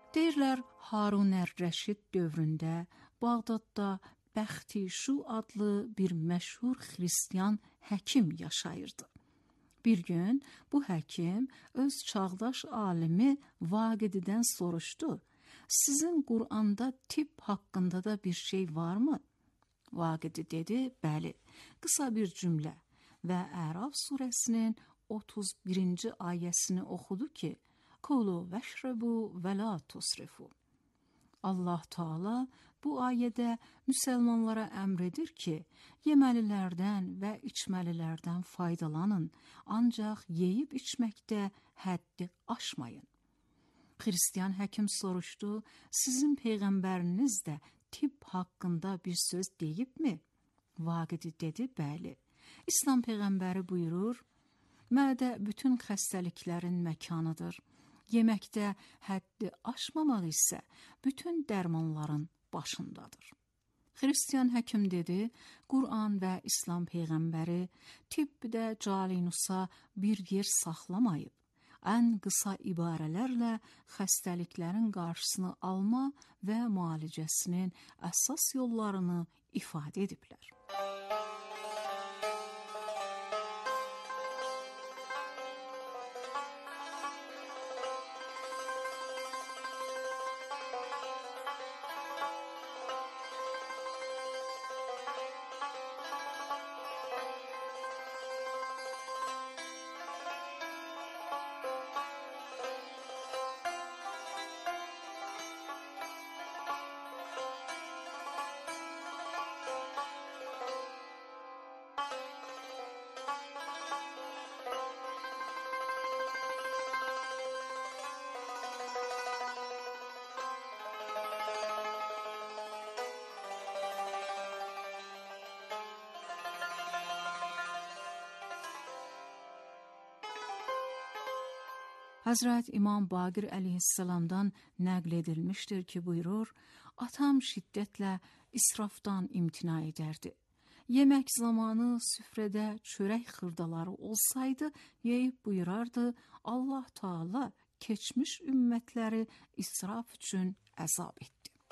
Deyirlər, Harun ər-Rəşid dövründə Bağdadda Bəxtişu adlı bir məşhur xristian həkim yaşayırdı. Bir gün bu həkim öz çağdaş alimi Vaqididən soruşdu: "Sizin Qur'anda tibb haqqında da bir şey varmı?" Vaqidi dedi: "Bəli." Qısa bir cümlə və Əraf surəsinin 31-ci ayəsini oxudu ki: "Kulu vəşrəbu və la tusrifu." Allah Teala bu ayədə müsəlmanlara əmr edir ki, yeməlilərdən və içməlilərdən faydalanın, ancaq yeyib içməkdə həddi aşmayın. Xristian həkim soruşdu: "Sizin peyğəmbəriniz də tibb haqqında bir söz deyibmi?" Vaqidi dedi: "Bəli." İslam peyğəmbəri buyurur: "Mədə bütün xəstəliklərin məkanıdır. Yeməkdə həddi aşmamaq isə bütün dərmanların başındadır." Xristian həkim dedi: "Qur'an və İslam peyğəmbəri tibbdə calinusa bir yer saxlamayıb. Ən qısa ibarələrlə xəstəliklərin qarşısını alma və müalicəsinin əsas yollarını ifadə ediblər." Həzrət İmam Baqir əleyhissalamdan nəql edilmişdir ki, buyurur: "Atam şiddətlə israfdan imtina edərdi. Yemək zamanı süfrədə çörək xırdaları olsaydı, yeyib buyurardı: Allah Teala keçmiş ümmətləri israf üçün əzab etdi."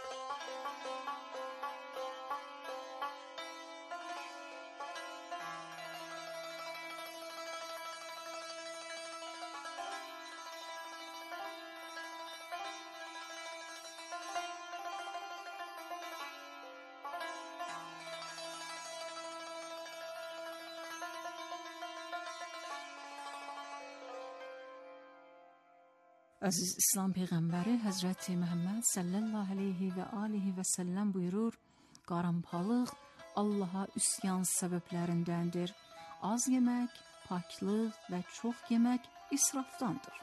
Əziz İslam peyğəmbəri Həzrəti Məhəmməd sallallahu aleyhi və alihi və səlləm buyurur: "Qaranpalıq Allaha üsyan səbəblərindəndir. Az yemək paklıq və çox yemək israfdandır."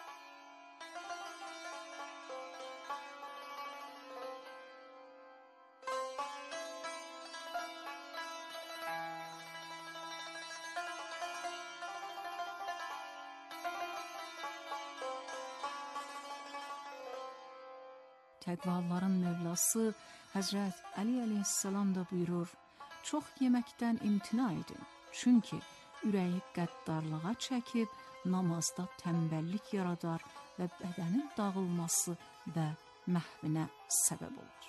Təqvaların Mövlası Həzrət Əli əleyhissalam da buyurur: "Çox yeməkdən imtina edin, çünki ürəyi qəddarlığa çəkib namazda tənbəllik yaradar və bədənin dağılması və məhvinə səbəb olur."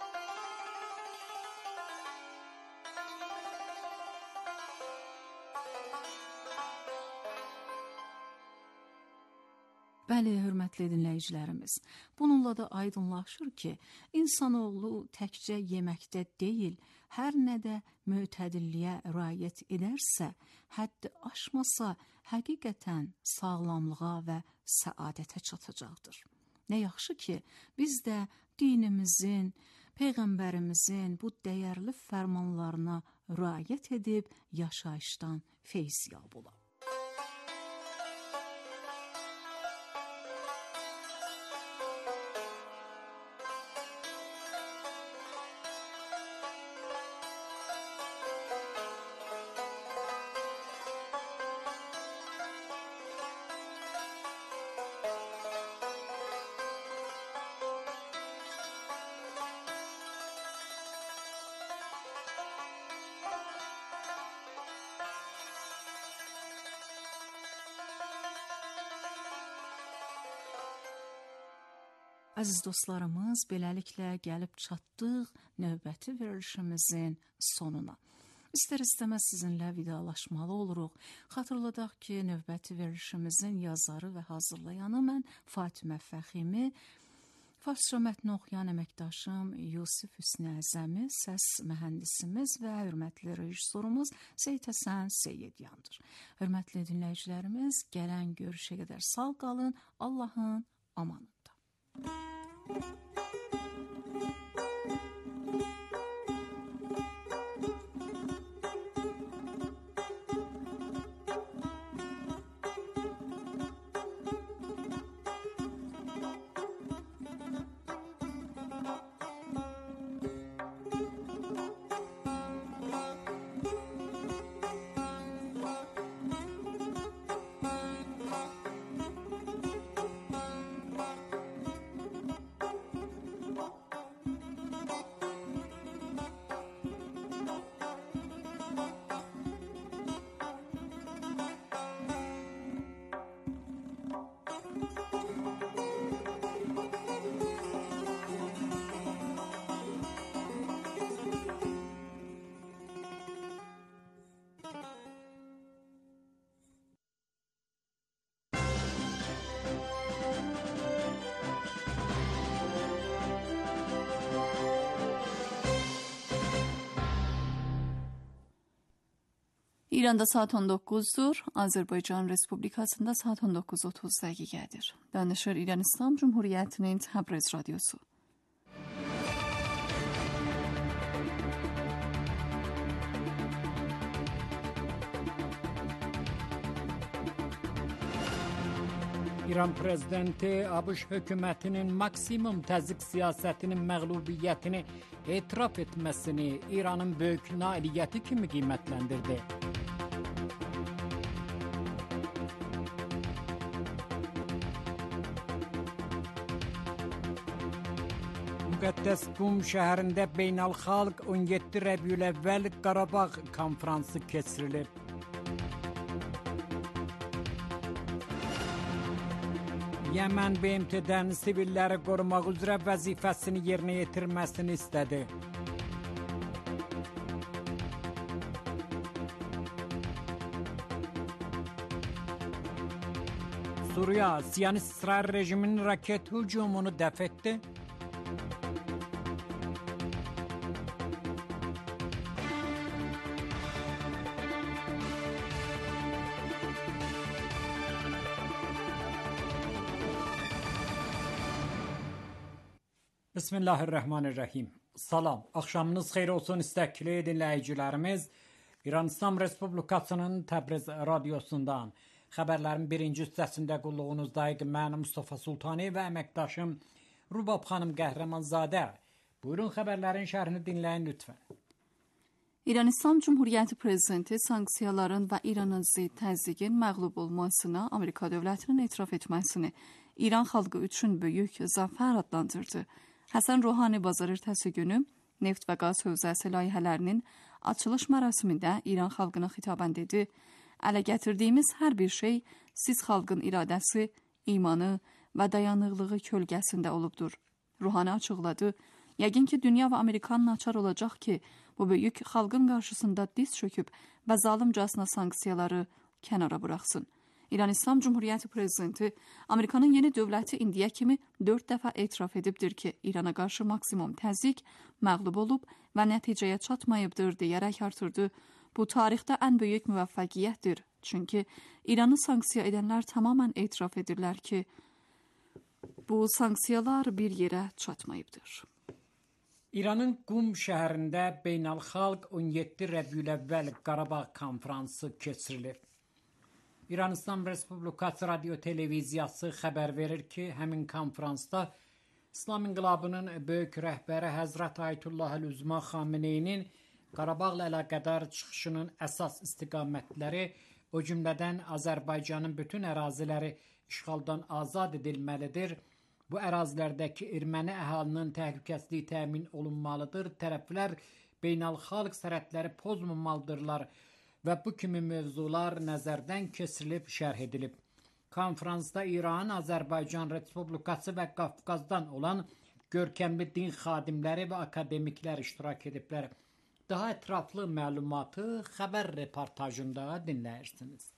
Bəli, hörmətli dinləyicilərimiz, bununla da aydınlaşır ki, insanoğlu təkcə yeməkdə deyil, hər nədə mötədilliyə riayət edərsə, həddi aşmasa, həqiqətən sağlamlığa və səadətə çatacaqdır. Nə yaxşı ki, biz də dinimizin, Peyğəmbərimizin bu dəyərli fərmanlarına riayət edib yaşayışdan feyziyab olaq. Əziz dostlarımız, beləliklə gəlib çatdıq növbəti verilişimizin sonuna. İstər-istəməz sizinlə vidalaşmalı oluruq. Xatırladaq ki, növbəti verilişimizin yazarı və hazırlayanı mən Fatimə Fəximi, farsça mətni oxuyan əməkdaşım Yusif Hüsnü Əzəmi, səs mühəndisimiz və hörmətli rejissorumuz Seyid Həsən Seyyidyandır. Hörmətli dinləyicilərimiz, gələn görüşə qədər sağ qalın, Allahın amanında. İranda saat 19'dur. Azərbaycan Respublikasında saat 19:30 dəqiqədir. Danışır İran İslam Cumhuriyetinin Təbriz Radyosu. İran prezidenti ABŞ hökumətinin maksimum təzyiq siyasətinin məğlubiyyətini etiraf etməsini İranın böyük nailiyyəti kimi qiymətləndirdi. Müqəddəs Qum şəhərində beynəlxalq 17 Rəbiül-Əvvəl Qarabağ konfransı keçirilir. Yəmən BMT-dən sivilləri qorumaq üzrə vəzifəsini yerinə yetirməsini istədi. Suriya, Siyonist İsrail rejiminin raket hücumunu dəf etdi. Bismillahirrahmanirrahim. Salam, axşamınız xeyir olsun istəkli dinləyicilərimiz. İran İslam Respublikasının Təbriz Radyosundan xəbərlərin birinci hissəsində qulluğunuzdayıq. Mən Mustafa Sultani və əməkdaşım Rubab xanım Qəhrəmanzadə. Buyurun xəbərlərin şərhini dinləyin lütfən. İran İslam Cumhuriyyəti Prezidenti sanksiyaların və İranın zidd təzyiqin məğlub olmasını, Amerika dövlətinin etiraf etməsini İran xalqı üçün böyük zəfər adlandırdı. Həsən Ruhani bazar ertəsi günü neft və qaz hövzəsi layihələrinin açılış mərasimində İran xalqına xitaban dedi: "Ələ gətirdiyimiz hər bir şey siz xalqın iradəsi, imanı və dayanıqlığı kölgəsində olubdur." Ruhani açıqladı: "Yəqin ki, dünya və Amerikan naçar olacaq ki, bu böyük xalqın qarşısında diz çöküb və zalimcasına sanksiyaları kənara buraxsın." İran İslam Cumhuriyyəti Prezidenti Amerikanın yeni dövləti indiyə kimi 4 dəfə etiraf edibdir ki, İrana qarşı maksimum təzyiq məğlub olub və nəticəyə çatmayıbdır deyərək artırdı. Bu tarixdə ən böyük müvəffəqiyyətdir. Çünki İranı sanksiya edənlər tamamən etiraf edirlər ki, bu sanksiyalar bir yerə çatmayıbdır. İranın Qum şəhərində beynəlxalq 17 Rəbiül-Əvvəl Qarabağ konfransı keçirilir. İran İslam Respublikası Radio Televiziyası xəbər verir ki, həmin konfransda İslam İnqilabının böyük rəhbəri Həzrət Ayətullah Əl-Üzma Xameneyinin Qarabağla əlaqədar çıxışının əsas istiqamətləri, o cümlədən Azərbaycanın bütün əraziləri işğaldan azad edilməlidir, bu ərazilərdəki erməni əhalinin təhlükəsizliyi təmin olunmalıdır, tərəflər beynəlxalq sərhədləri pozmamalıdırlar və bu kimi mövzular nəzərdən keçirilib, şərh edilib. konferansda İran, Azərbaycan Respublikası və Qafqazdan olan görkəmli din xadimləri və akademiklər iştirak ediblər. Daha ətraflı məlumatı xəbər reportajında dinləyirsiniz.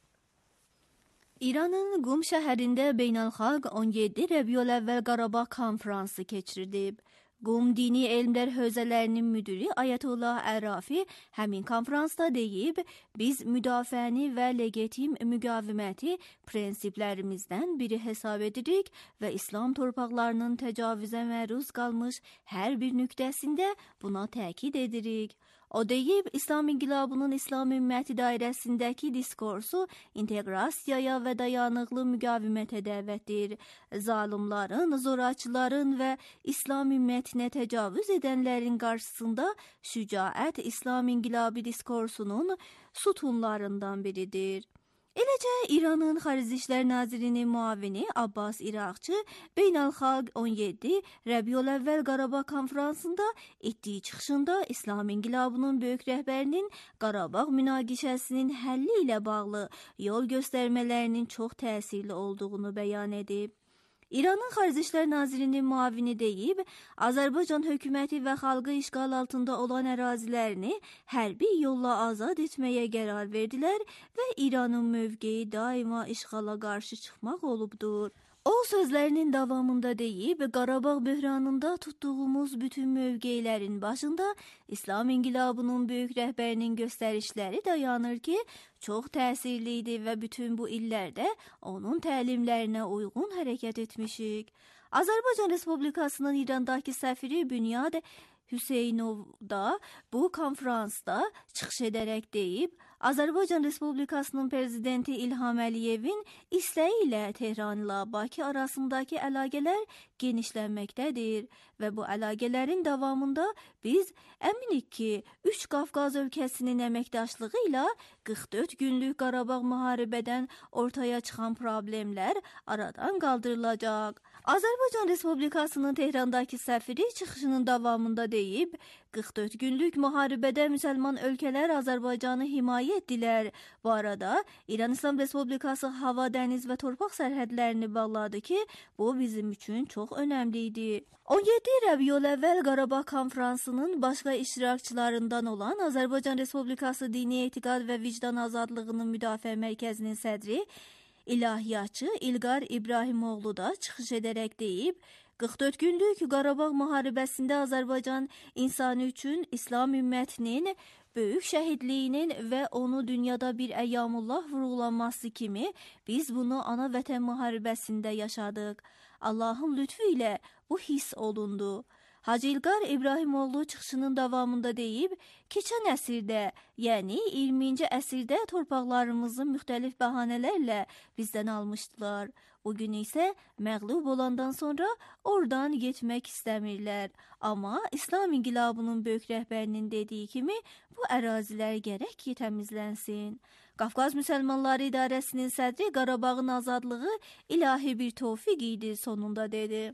İranın Qum şəhərində Beynəlxalq 17 Rəbiül-Əvvəl Qarabağ konfransı keçirilib. Qum Dini Elmlər Hövzələrinin müdiri Ayətullah Ərafi həmin konferansda deyib, biz müdafiəni və legitim müqaviməti prinsiplərimizdən biri hesab edirik və İslam torpaqlarının təcavüzə məruz qalmış hər bir nöqtəsində buna təkid edirik. O deyib, İslam İnqilabının İslam ümməti dairəsindəki diskursu inteqrasiyaya və dayanıqlı müqavimətə dəvətdir. Zalimların, zorakıların və İslam ümmətinə təcavüz edənlərin qarşısında şücaət İslam İnqilabı diskursunun sütunlarından biridir. Eləcə, İranın Xarici İşlər Nazirinin müavini Abbas İraqçı Beynəlxalq 17 Rəbiül-Əvvəl Qarabağ konferansında etdiyi çıxışında İslam İnqilabının böyük rəhbərinin Qarabağ münaqişəsinin həlli ilə bağlı yol göstərmələrinin çox təsirli olduğunu bəyan edib. İranın Xarici İşlər Nazirinin müavini deyib, Azərbaycan hökuməti və xalqı işğal altında olan ərazilərini hərbi yolla azad etməyə qərar verdilər və İranın mövqeyi daima işğala qarşı çıxmaq olubdur. O sözlərinin davamında deyib, Qarabağ böhranında tutduğumuz bütün mövqeylərin başında İslam İnqilabının böyük rəhbərinin göstərişləri dayanır ki, çox təsirli idi və bütün bu illərdə onun təlimlərinə uyğun hərəkət etmişik. Azərbaycan Respublikasının İrandakı səfiri Bünyad Hüseynov da bu konferansda çıxış edərək deyib, Azərbaycan Respublikasının prezidenti İlham Əliyevin istəyi ilə Tehran ilə Bakı arasındakı əlaqələr genişlənməkdədir və bu əlaqələrin davamında biz əminik ki, 3 Qafqaz ölkəsinin əməkdaşlığı ilə 44 günlük Qarabağ müharibədən ortaya çıxan problemlər aradan qaldırılacaq. Azərbaycan Respublikasının Tehrandakı səfiri çıxışının davamında deyib, 44 günlük müharibədə müsəlman ölkələr Azərbaycanı himayə etdilər. Bu arada İran İslam Respublikası hava, dəniz və torpaq sərhədlərini bağladı ki, bu bizim üçün çox önəmli idi. 17 Rəbiül-Əvvəl Qarabağ konferansının başqa iştirakçılarından olan Azərbaycan Respublikası Dini Etiqad və Vicdan Azadlığının Müdafiə Mərkəzinin sədri İlahiyyatçı İlqar İbrahimoğlu da çıxış edərək deyib, 44 günlük Qarabağ müharibəsində Azərbaycan insanı üçün İslam ümmətinin böyük şəhidliyinin və onu dünyada bir əyyamullah vurğulanması kimi biz bunu ana vətən müharibəsində yaşadıq. Allahın lütfü ilə bu hiss olundu. Hacı İlqar İbrahimoğlu çıxışının davamında deyib, keçən əsrdə, yəni 20-ci əsrdə torpaqlarımızı müxtəlif bəhanələrlə bizdən almışdılar. Bugün isə məğlub olandan sonra oradan getmək istəmirlər. Amma İslam İnqilabının böyük rəhbərinin dediyi kimi bu ərazilər gərək ki təmizlənsin. Qafqaz Müsəlmanları İdarəsinin sədri Qarabağın azadlığı ilahi bir tövfiq idi sonunda dedi.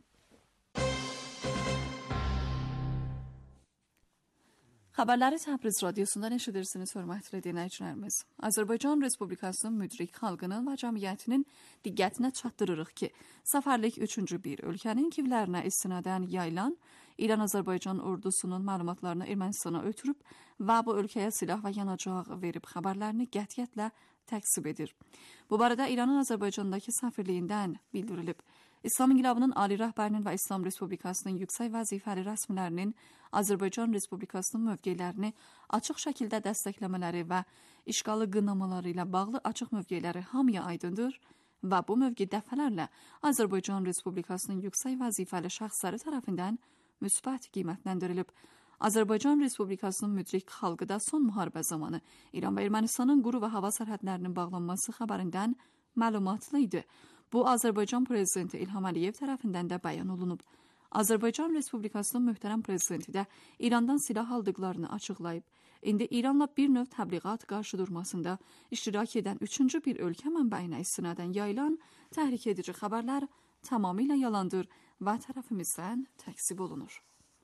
Xəbərləri Təbriz radiosundan eşidirsiniz, hörmətli dinləyicilərimiz. Azərbaycan Respublikasının müdrik xalqının və cəmiyyətinin diqqətinə çatdırırıq ki, səfərlik 3-cü bir ölkənin kivlərinə istinadən yayılan İran-Azərbaycan ordusunun məlumatlarını Ermənistana ötürüb və bu ölkəyə silah və yanacaq verib xəbərlərini qətiyyətlə təksib edir. Bu barədə İranın Azərbaycandakı səfirliyindən bildirilib. İslam İnqilabının Ali rəhbərinin və İslam Respublikasının yüksək vəzifəli rəsmilərinin Azərbaycan Respublikasının mövqelərini açıq şəkildə dəstəkləmələri və işğalı qınamaları ilə bağlı açıq mövqeləri hamıya aydındır və bu mövqe dəfələrlə Azərbaycan Respublikasının yüksək vəzifəli şəxsləri tərəfindən müsbət qiymətləndirilib. Azərbaycan Respublikasının müdrik xalqı da son müharibə zamanı İran və Ermənistanın quru və hava sərhədlərinin bağlanması xəbərindən məlumatlı idi. Bu, Azərbaycan Prezidenti İlham Əliyev tərəfindən də bəyan olunub. Azərbaycan Respublikasının möhtərəm prezidenti də İrandan silah aldıqlarını açıqlayıb. İndi İranla bir növ təbliğat qarşıdurmasında iştirak edən 3-cü bir ölkə mənbəyinə istinadən yayılan təhrik edici xəbərlər tamamilə yalandır və tərəfimizdən təksib olunur.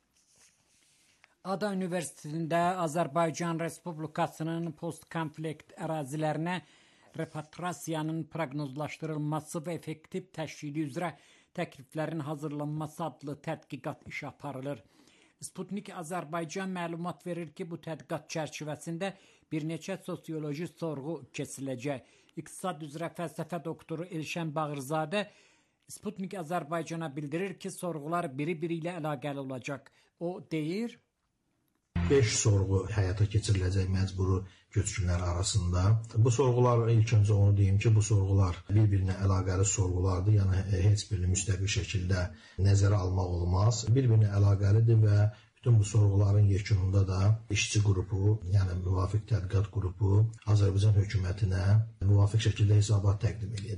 Ada Universitetində Azərbaycan Respublikasının post-konflikt ərazilərinə repatriasiyanın proqnozlaşdırılması və effektiv təşkili üzrə təkliflərin hazırlanması adlı tədqiqat iş aparılır. Sputnik Azərbaycan məlumat verir ki, bu tədqiqat çərçivəsində bir neçə sosioloji sorğu keçiriləcək. İqtisad üzrə fəlsəfə doktoru Elşən Bağırzadə Sputnik Azərbaycana bildirir ki, sorğular biri-biri ilə əlaqəli olacaq. O deyir: 5 sorğu həyata keçiriləcək məcburi köçkünlər arasında. Bu sorğular, ilk öncə onu deyim ki, bu sorğular bir-birinə əlaqəli sorğulardır. Yəni heç birini müstəqil şəkildə nəzərə almaq olmaz. Bir-birinə əlaqəlidir və bütün bu sorğuların yekununda da işçi qrupu, yəni müvafiq tədqiqat qrupu Azərbaycan hökumətinə müvafiq şəkildə hesabat təqdim edəcək.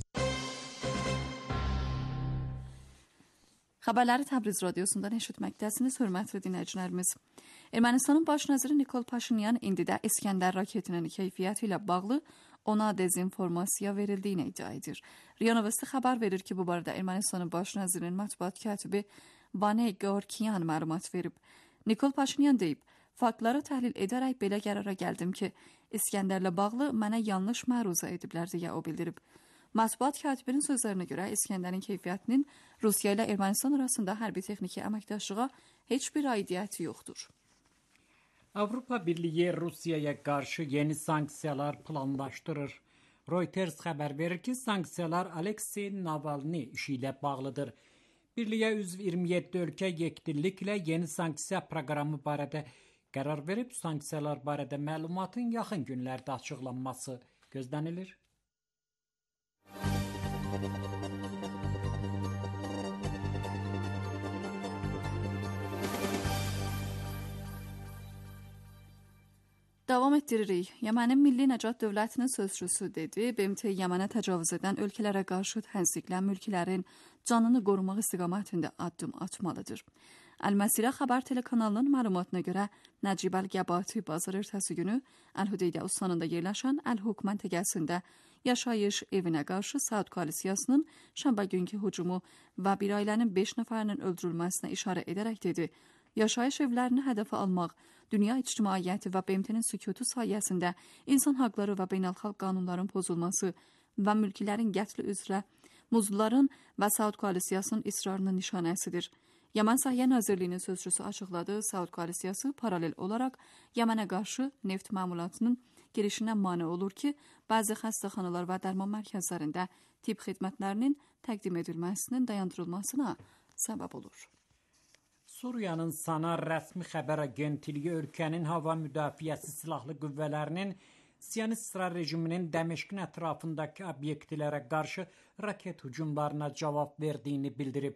Xəbərləri Təbriz radiosundan eşitməkdəsiniz, hörmətli dinləyicilərimiz. Ermənistanın baş naziri Nikol Paşinyan indi də İskəndər raketinin keyfiyyəti ilə bağlı ona dezinformasiya verildiyini iddia edir. Ria Novosti xəbər verir ki, bu barədə Ermənistanın baş nazirinin mətbuat katibi Vaney Georgiyan məlumat verib. Nikol Paşinyan deyib: "Faktları təhlil edərək belə qərara gəldim ki, İskəndərlə bağlı mənə yanlış məruzə ediblər" deyə o bildirib. Mətbuat katibinin sözlərinə görə İskəndərin keyfiyyətinin Rusiya ilə Ermənistan arasında hərbi texniki əməkdaşlığa heç bir aidiyyəti yoxdur. Avropa Birliyi Rusiyaya qarşı yeni sanksiyalar planlaşdırır. Reuters xəbər verir ki, sanksiyalar Aleksey Navalny işi ilə bağlıdır. Birliyə üzv 27 ölkə yekdilliklə yeni sanksiya proqramı barədə qərar verib, sanksiyalar barədə məlumatın yaxın günlərdə açıqlanması gözlənilir. Davam etdiririk. Yemənin Milli Nəcat Dövlətinin sözçüsü dedi, BMT Yəmənə təcavüz edən ölkələrə qarşı təzyiqlən mülkilərin canını qorumaq istiqamətində addım atmalıdır. Əl-Məsirə xəbər telekanalının məlumatına görə Nəcib Əl-Qəbati bazar ertəsi günü Əl-Hudeydə ustanında yerləşən Əl-Huk məntəqəsində yaşayış evinə qarşı Saud koalisiyasının şənbə günkü hücumu və bir ailənin 5 nəfərinin öldürülməsinə işarə edərək dedi: "Yaşayış evlərini hədəfə almaq, dünya ictimaiyyəti və BMT-nin sükutu sayəsində insan haqları və beynəlxalq qanunların pozulması və mülkilərin qətli üzrə muzluların və Saud koalisiyasının israrının nişanəsidir." Yaman Səhiyyə Nazirliyinin sözçüsü açıqladı, Saud koalisiyası paralel olaraq Yəmənə qarşı neft məmulatının girişinə mane olur ki, bəzi xəstəxanalar və dərman mərkəzlərində tibb xidmətlərinin təqdim edilməsinin dayandırılmasına səbəb olur. Suriyanın SANA rəsmi xəbər agentliyi ölkənin hava müdafiəsi silahlı qüvvələrinin Siyonist İsrail rejiminin Dəməşqin ətrafındakı obyektlərə qarşı raket hücumlarına cavab verdiyini bildirib.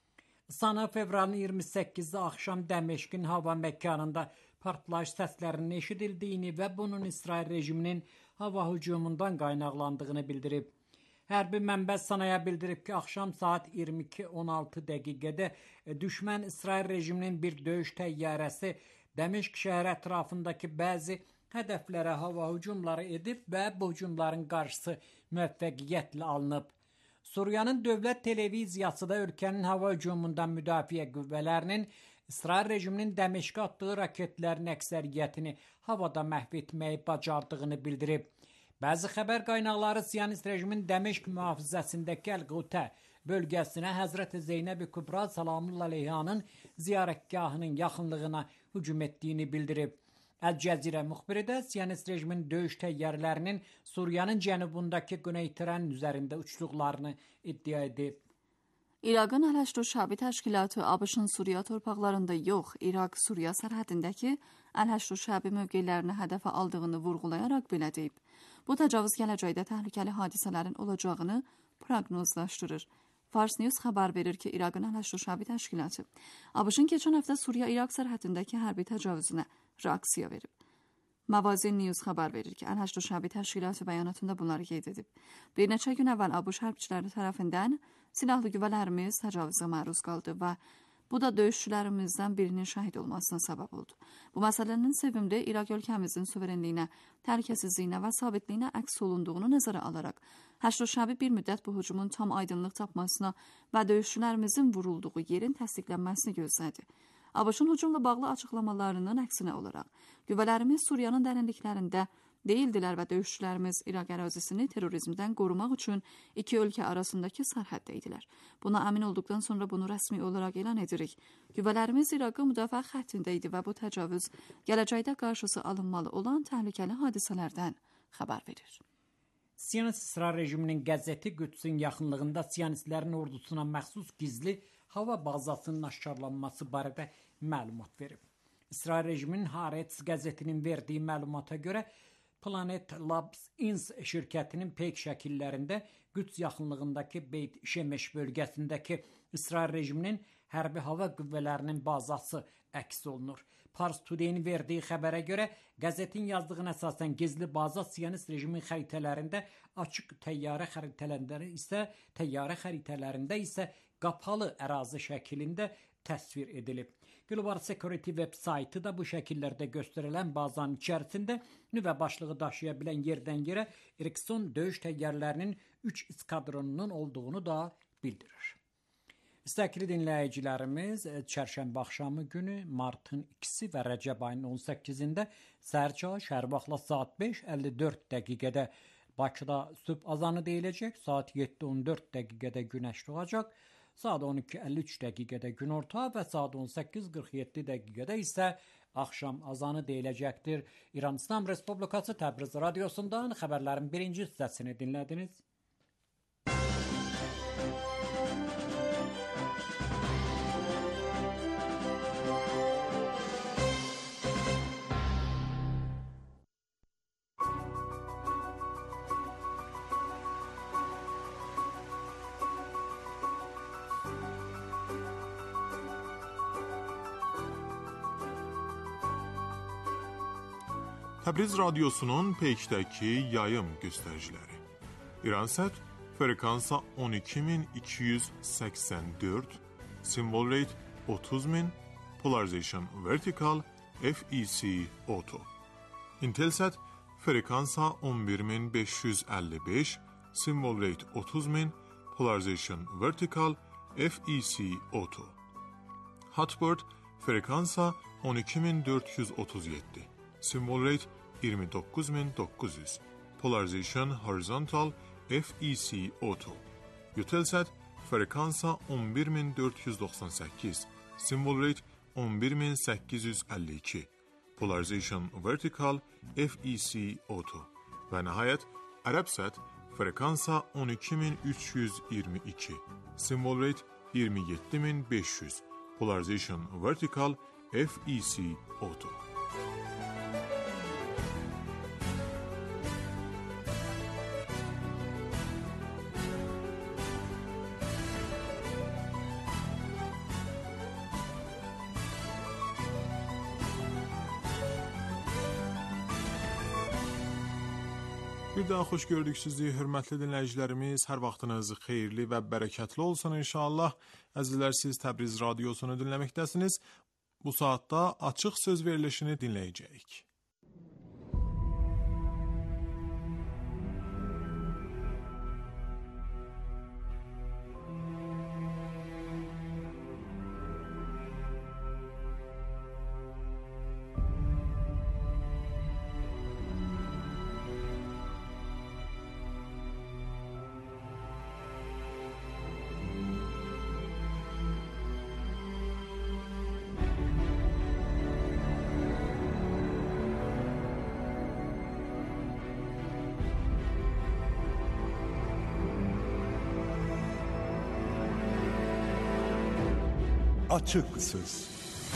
SANA fevralın 28-də axşam Dəməşqin hava məkanında partlayış səslərinin eşidildiyini və bunun İsrail rejiminin hava hücumundan qaynaqlandığını bildirib. Hərbi mənbə SANA-ya bildirib ki, axşam saat 22:16 dəqiqədə düşmən İsrail rejiminin bir döyüş təyyarəsi Dəməşq şəhəri ətrafındakı bəzi hədəflərə hava hücumları edib və bu hücumların qarşısı müvəffəqiyyətlə alınıb. Suriyanın dövlət televiziyası da ölkənin hava hücumundan müdafiə qüvvələrinin İsrail rejiminin Dəməşqə atdığı raketlərin əksəriyyətini havada məhv etməyi bacardığını bildirib. Bəzi xəbər qaynaqları Siyonist rejimin Dəməşq mühafizəsindəki Əl-Qutə bölgəsinə Həzrəti Zeynəb-i Kübra Salamullah Aleyhanın ziyarətgahının yaxınlığına hücum etdiyini bildirib. Əl-Cəzirə müxbiri də Siyonist rejimin döyüş təyyarələrinin Suriyanın cənubundakı Güney Tren üzərində uçduqlarını iddia edib. İraqın Əl-Həşd Şəbi Təşkilatı ABŞ-ın Suriya torpaqlarında yox, İraq-Suriya sərhədindəki Əl-Həşd Şəbi mövqelərini hədəfə aldığını vurğulayaraq belə deyib. Bu təcavüz gələcəkdə təhlükəli hadisələrin olacağını proqnozlaşdırır. Fars News xəbər verir ki, İraqın Əl-Həşd Şəbi Təşkilatı ABŞ-ın keçən həftə Suriya-İraq sərhədindəki hərbi təcavüzünə reaksiya verib. Mavazin News xəbər verir ki, Əl-Həşd Şəbi Təşkilatı bəyanatında bunları qeyd edib. Bir neçə gün əvvəl ABŞ hərbçiləri tərəfindən silahlı qüvvələrimiz təcavüzə məruz qaldı və bu da döyüşçülərimizdən birinin şəhid olmasına səbəb oldu. Bu məsələnin sevimli İraq ölkəmizin suverenliyinə, təhlükəsizliyinə və sabitliyinə əks olunduğunu nəzərə alaraq, Həşd Şəbi bir müddət bu hücumun tam aydınlıq tapmasına və döyüşçülərimizin vurulduğu yerin təsdiqlənməsini gözlədi. ABŞ-ın hücumla bağlı açıqlamalarının əksinə olaraq, qüvvələrimiz Suriyanın dərinliklərində deyildilər və döyüşçülərimiz İraq ərazisini terrorizmdən qorumaq üçün iki ölkə arasındakı sərhəddə idilər. Buna əmin olduqdan sonra bunu rəsmi olaraq elan edirik. Qüvvələrimiz İraqı müdafiə xəttində idi və bu təcavüz gələcəkdə qarşısı alınmalı olan təhlükəli hadisələrdən xəbər verir. Siyonist İsrail rejiminin qəzeti Qüdsün yaxınlığında siyonistlərin ordusuna məxsus gizli hava bazasının aşkarlanması barədə məlumat verib. İsrail rejiminin Haaretz qəzetinin verdiyi məlumata görə Planet Labs Inc. şirkətinin peyk şəkillərində Qüds yaxınlığındakı Beyt Şemeş bölgəsindəki İsrail rejiminin hərbi hava qüvvələrinin bazası əks olunur. Pars Today-in verdiyi xəbərə görə qəzetin yazdığına əsasən gizli baza siyonist rejimin xəritələrində açıq, təyyarə xəritələrində isə qapalı ərazi şəklində təsvir edilib. Global Security web saytı da bu şəkillərdə göstərilən bazanın içərisində nüvə başlığı daşıya bilən yerdən yerə Erikson döyüş təyyarələrinin 3 eskadronunun olduğunu da bildirir. İstəkli dinləyicilərimiz, çərşənbə axşamı günü martın 2-si və Rəcəb ayının 18-də səhər şəhər vaxtla saat 5:54 dəqiqədə Bakıda sübh azanı deyiləcək, saat 7:14 dəqiqədə günəş doğacaq, saat 12:53 dəqiqədə günorta və saat 18:47 dəqiqədə isə axşam azanı deyiləcəkdir. İran İslam Respublikası Təbriz radiosundan xəbərlərin birinci hissəsini dinlədiniz. Təbriz radiosunun peykdəki yayım göstəriciləri. İransat frekansa 12284, symbol rate 30000, polarization vertical, FEC auto. Intelsat frekansa 11555, symbol rate 30000, polarization vertical, FEC auto. Hotbird frekansa 12437, symbol rate 29900, polarization horizontal, FEC auto. Eutelsat frekansa 11498, symbol rate 11852, polarization vertical, FEC auto. Və nəhayət Arabsat frekansa 12322, symbol rate 27500, polarization vertical, FEC auto. Bir daha xoş gördük sizi, hörmətli dinləyicilərimiz. Hər vaxtınız xeyirli və bərəkətli olsun inşallah. Əzizlər, siz Təbriz radiosunu dinləməkdəsiniz. Bu saatda açıq söz verilişini dinləyəcəyik. Açık Söz.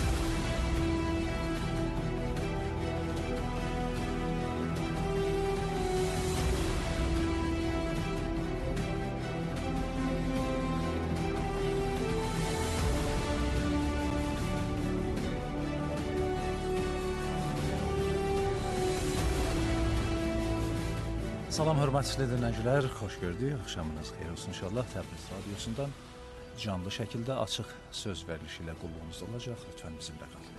Salam hörmətli dinləyicilər, xoş gördük. Axşamınız xeyir olsun inşallah. Təbriz radiosundan canlı şəkildə açıq söz verilişi ilə qulluğunuzda olacaq. Lütfən bizimlə qalın.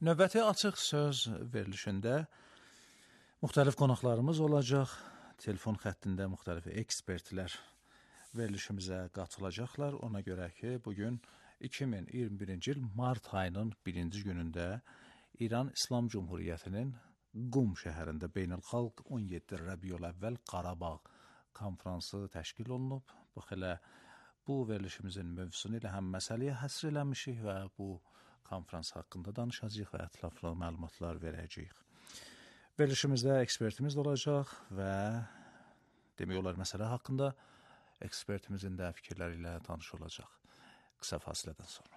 Növbəti açıq söz verilişində müxtəlif qonaqlarımız olacaq. Telefon xəttində müxtəlif ekspertlər verilişimizə qatılacaqlar. Ona görə ki, bugün 2021-ci il mart ayının 1-ci günündə İran İslam Cumhuriyyətinin Qum şəhərində beynəlxalq 17 Rəbiyül Əvvəl Qarabağ konfransı təşkil olunub. Bax elə bu verilişimizin mövzusunu ilə həm məsələyə həsr eləmişik və bu konfrans haqqında danışacağıq və ətraflı məlumatlar verəcəyik. Verilişimizdə ekspertimiz olacaq və demək olar məsələ haqqında ekspertimizin də fikirləri ilə tanış olacaq. Qısa fasilədən sonra.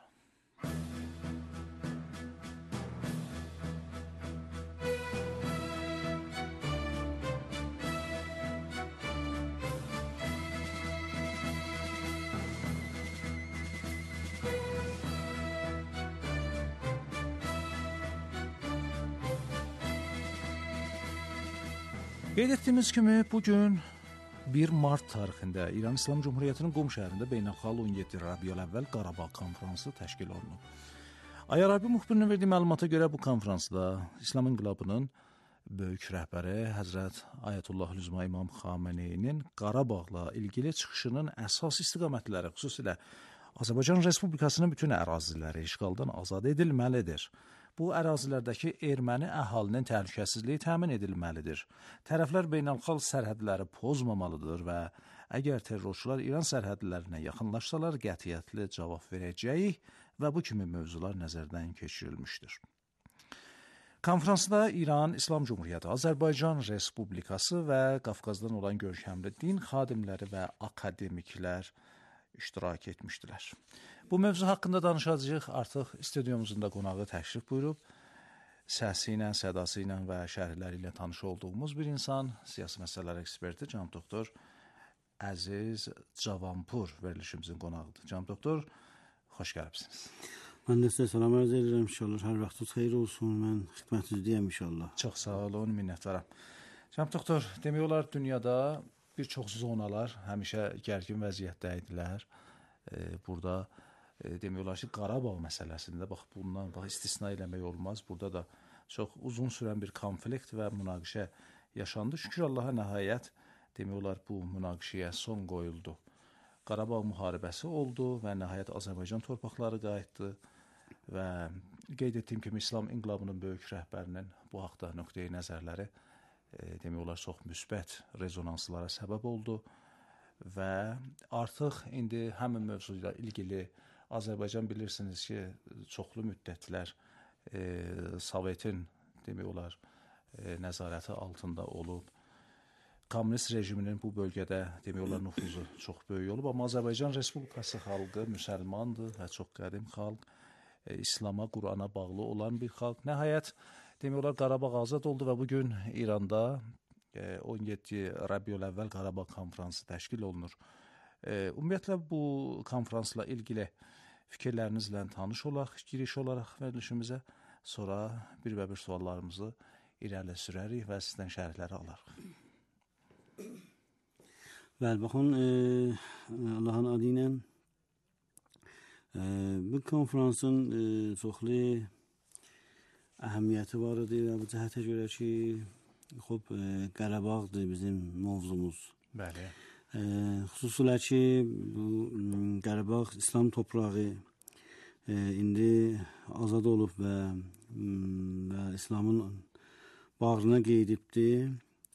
Qeyd etdiyimiz kimi bugün 1 mart tarixində İran İslam Cumhuriyyətinin Qum şəhərində beynəlxalq 17 Rəbiyül Əvvəl Qarabağ konfransı təşkil olunub. Ayarabi müxbirinin verdiyi məlumata görə bu konfransda İslam İnqilabının böyük rəhbəri Həzrət Ayətullah Lüzma İmam Xameneyinin Qarabağla ilgili çıxışının əsas istiqamətləri, xüsusilə Azərbaycan Respublikasının bütün əraziləri işğaldan azad edilməlidir. Bu ərazilərdəki erməni əhalinin təhlükəsizliyi təmin edilməlidir. Tərəflər beynəlxalq sərhədləri pozmamalıdır və əgər terrorçular İran sərhədlərinə yaxınlaşsalar qətiyyətli cavab verəcəyik və bu kimi mövzular nəzərdən keçirilmişdir. Konfransda İran İslam Cumhuriyyəti, Azərbaycan Respublikası və Qafqazdan olan görkəmli din xadimləri və akademiklər iştirak etmişdilər. Bu mövzu haqqında danışacağıq. Artıq stüdyomuzun da qonağı təşrif buyurub. Səsi ilə, sədası ilə və şərhləri ilə tanış olduğumuz bir insan, siyasi məsələlər eksperti cənab doktor Əziz Cavanpur verilişimizin qonağıdır. Cənab doktor, xoş gəlibsiniz. Mən də sizə salam arz edirəm. İnşallah hər vaxtınız xeyir olsun. Mən xidmətinizdəyəm inşallah. Çox sağ olun, minnətdaram. Cənab doktor, demək olar dünyada bir çox zonalar həmişə gərgin vəziyyətdə idilər. Burada demək olar ki, Qarabağ məsələsində bundan istisna eləmək olmaz. Burada da çox uzun sürən bir konflikt və münaqişə yaşandı. Şükür Allaha nəhayət demək olar bu münaqişəyə son qoyuldu. Qarabağ müharibəsi oldu və nəhayət Azərbaycan torpaqları qayıtdı və qeyd etdiyim kimi İslam İnqilabının böyük rəhbərinin bu haqda nöqteyi nəzərləri demək olar çox müsbət rezonanslara səbəb oldu və artıq indi həmin mövzu ilə ilgili Azərbaycan bilirsiniz ki, çoxlu müddətlər Sovetin demək olar nəzarəti altında olub. Kommunist rejiminin bu bölgədə demək olar nüfuzu çox böyük olub, amma Azərbaycan Respublikası xalqı müsəlmandır və çox qədim xalq, İslama, Qurana bağlı olan bir xalq. Nəhayət demək olar Qarabağ azad oldu və bugün İranda 17 Rəbiyül Əvvəl Qarabağ konfransı təşkil olunur. Ümumiyyətlə bu konfransla ilgili fikirlərinizlə tanış olaq, giriş olaraq verilişimizə, sonra bir suallarımızı irəli sürərik və sizdən şərhləri alarıq. Bəli, baxın, Allahın adı ilə bu konfransın çoxlu əhəmiyyəti var idi və bu cəhətə görə ki, Qarabağdır bizim mövzumuz. Bəli. Xüsusilə ki, bu Qarabağ İslam toprağı indi azad olub və İslamın bağrına qeydibdir.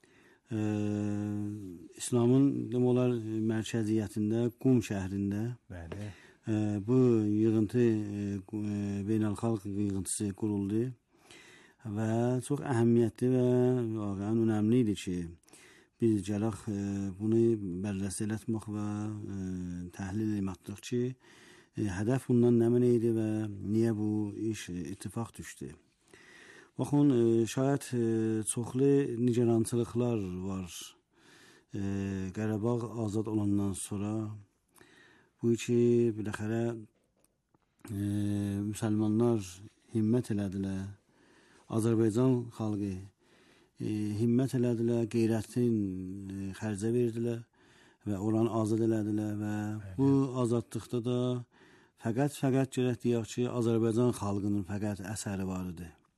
İslamın demək olar mərkəziyyətində, Qum şəhrində bu yığıntı, beynəlxalq yığıntısı quruldu və çox əhəmiyyətli və vaqəən önəmli idi ki, biz gələk bunu bərrəsə elətmək və təhlil etmək ki, hədəf bundan nə mənə idi və niyə bu iş ittifaq düşdü. Baxın, şayət çoxlu nigarançılıqlar var. Qarabağ azad olandan sonra bu ki, biləxərə müsəlmanlar himmət elədilər, Azərbaycan xalqı himmət elədilər, qeyrətin xərcə verdilər və oranı azad elədilər və bu azadlıqda da fəqət gərək deyək ki, Azərbaycan xalqının fəqət əsəri var idi.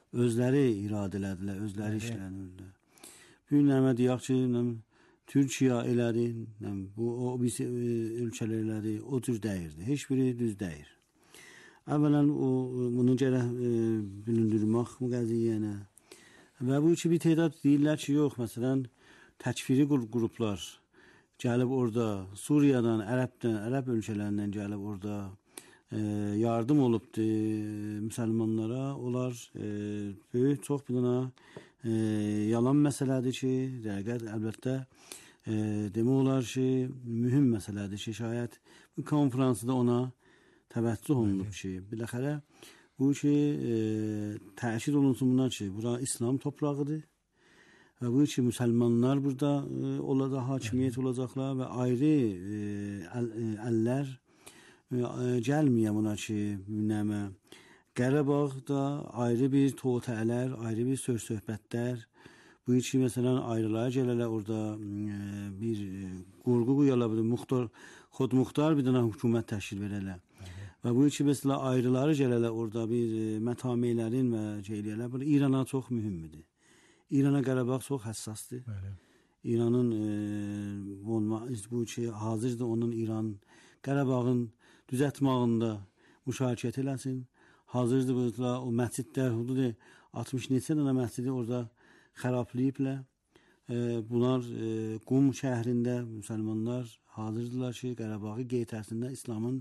özləri iradə elədilər, özləri işlənirlər. Bu günləmə deyək ki, Türkiyə elədi, o birisi ölkələr elədi, o cür dəyirdi. Heç biri düz dəyir. Əvvələn bunu gərək bilindirmək bu qəziyyənə. Və bu ki, bir tədad deyirlər ki, yox, məsələn, təkfiri qruplar gəlib orada, Suriyadan, ərəb ölkələrindən gəlib orada yardım olubdu müsəlmanlara. Onlar böyük, çox bir dana yalan məsələdir ki, dəqiqət əlbəttə demək olar ki, mühüm məsələdir ki, şayət bu konferansda ona təvəccüh olunub ki, biləxərə bu ki, təkid olunsun bundan ki, bura İslam toprağıdır və bu ki, müsəlmanlar burada olacaq, hakimiyyət olacaqlar və ayrı əllər gəlməyə buna ki, nəmə Qarabağda ayrı bir toğutələr, ayrı bir söz-söhbətlər, bu ki, məsələn, ayrılara gələrlər, orada bir qurğu qoyarlar, xodmuxtar bir dənə hökumət təşkil verərlər. Və bu ki, məsələn, ayrıları gələrlər, orada bir mətameylərin və şeylərlər, bu İrana çox mühümdür. İrana Qarabağ çox həssasdır. İranın, bu ki, hazırdır onun İran, Qarabağın düzəltmağında müşahidə eləsin. Hazırdır o məscidlər, hududu 60 neçə dənə məscidi orada xərablayıblar. Bunlar Qum şəhrində müsəlmanlar hazırdılar ki, Qarabağı qeytəsində İslamın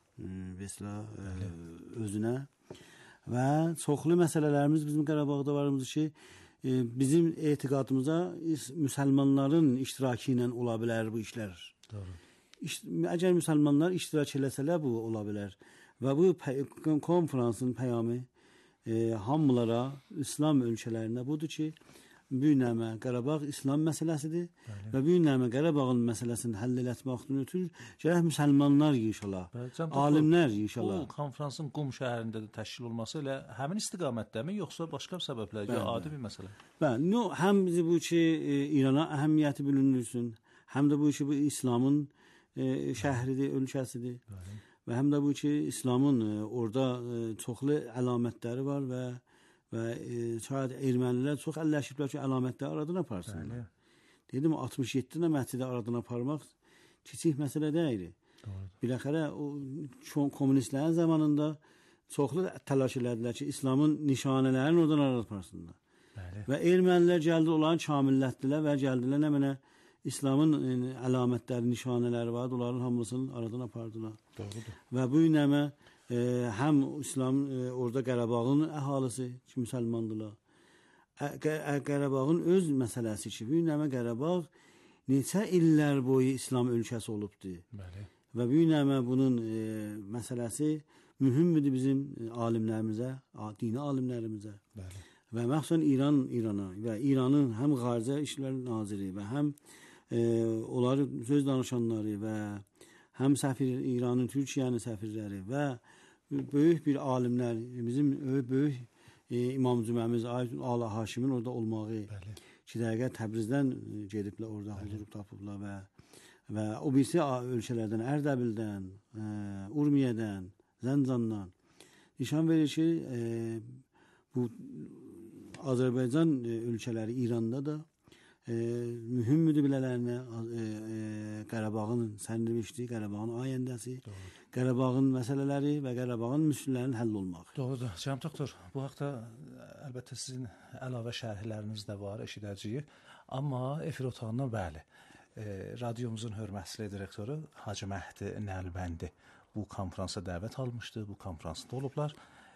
özünə və çoxlu məsələlərimiz bizim Qarabağda varımız ki, bizim etiqadımıza müsəlmanların iştirakı ilə ola bilər bu işlər. Əgər müsəlmanlar iştirak eləsələr bu ola bilər. Və bu konferansın peyamı hamılara, İslam ölkələrinə budur ki, bu günləmə Qarabağ İslam məsələsidir və bu günləmə Qarabağın məsələsini həll etməkdən ötürü gərək müsəlmanlar yığışalar, alimlər yığışalar. Bu konferansın Qum şəhərində də təşkil olması elə həmin istiqamətdəmi, yoxsa başqa səbəblər, ya adi bir məsələ? Bəli, həm bu ki, İrana əhəmiyyəti bilinirsin, həm də bu ki, bu İslamın şəhridir, ölkəsidir. Və həm də bu ki, İslamın orada çoxlu əlamətləri var və şayət ermənilər çox əlləşiblər ki, əlamətləri aradan aparsınlar. Dedim, 67 məscidi aradan aparmaq kiçik məsələ deyil. Biləxərə, komünistlərin zamanında çoxlu təlaş elədilər ki, İslamın nişanələrini oradan aradan aparsınlar. Və ermənilər gəldi, onların kamillətdilər və gəldilər nə mənə İslamın əlamətləri, nişanələri var, onların hamısını aradan apardılar. Doğrudur. Və bu günləmə həm İslam orada Qarabağın əhalisi ki, müsəlmandırlar. Qarabağın öz məsələsi ki, bu günləmə Qarabağ neçə illər boyu İslam ölkəsi olubdur. Və bu günləmə bunun məsələsi mühümdür bizim alimlərimizə, dini alimlərimizə. Və məxsusən İrana və İranın həm Xarici İşlər Naziri və həm onların söz danışanları və həm səfir İranın, Türkiyənin səfirləri və böyük bir alimlər, bizim böyük İmam Cüməmiz Ala Haşimin orada olmağı ki, dəqiqə Təbrizdən gediblər, orada huzur tapıblar və o birisi ölkələrdən, Ərdəbildən, Urmiyədən, Zəncandan nişan verir ki, bu Azərbaycan ölkələri İranda da mühüm müdürlərinə Qarabağın sərnişdi, Qarabağın ayəndəsi, Qarabağın məsələləri və Qarabağın müsüllərinin həll olmağı. Doğrudur. Cənab doktor, bu haqda əlbəttə sizin əlavə şərhləriniz də var, eşidəcəyik. Amma efir otağından bəli, radiomuzun hörmətli direktoru Hacı Məhdi Nəlbəndi bu konferansa dəvət almışdı, bu konferansda olublar.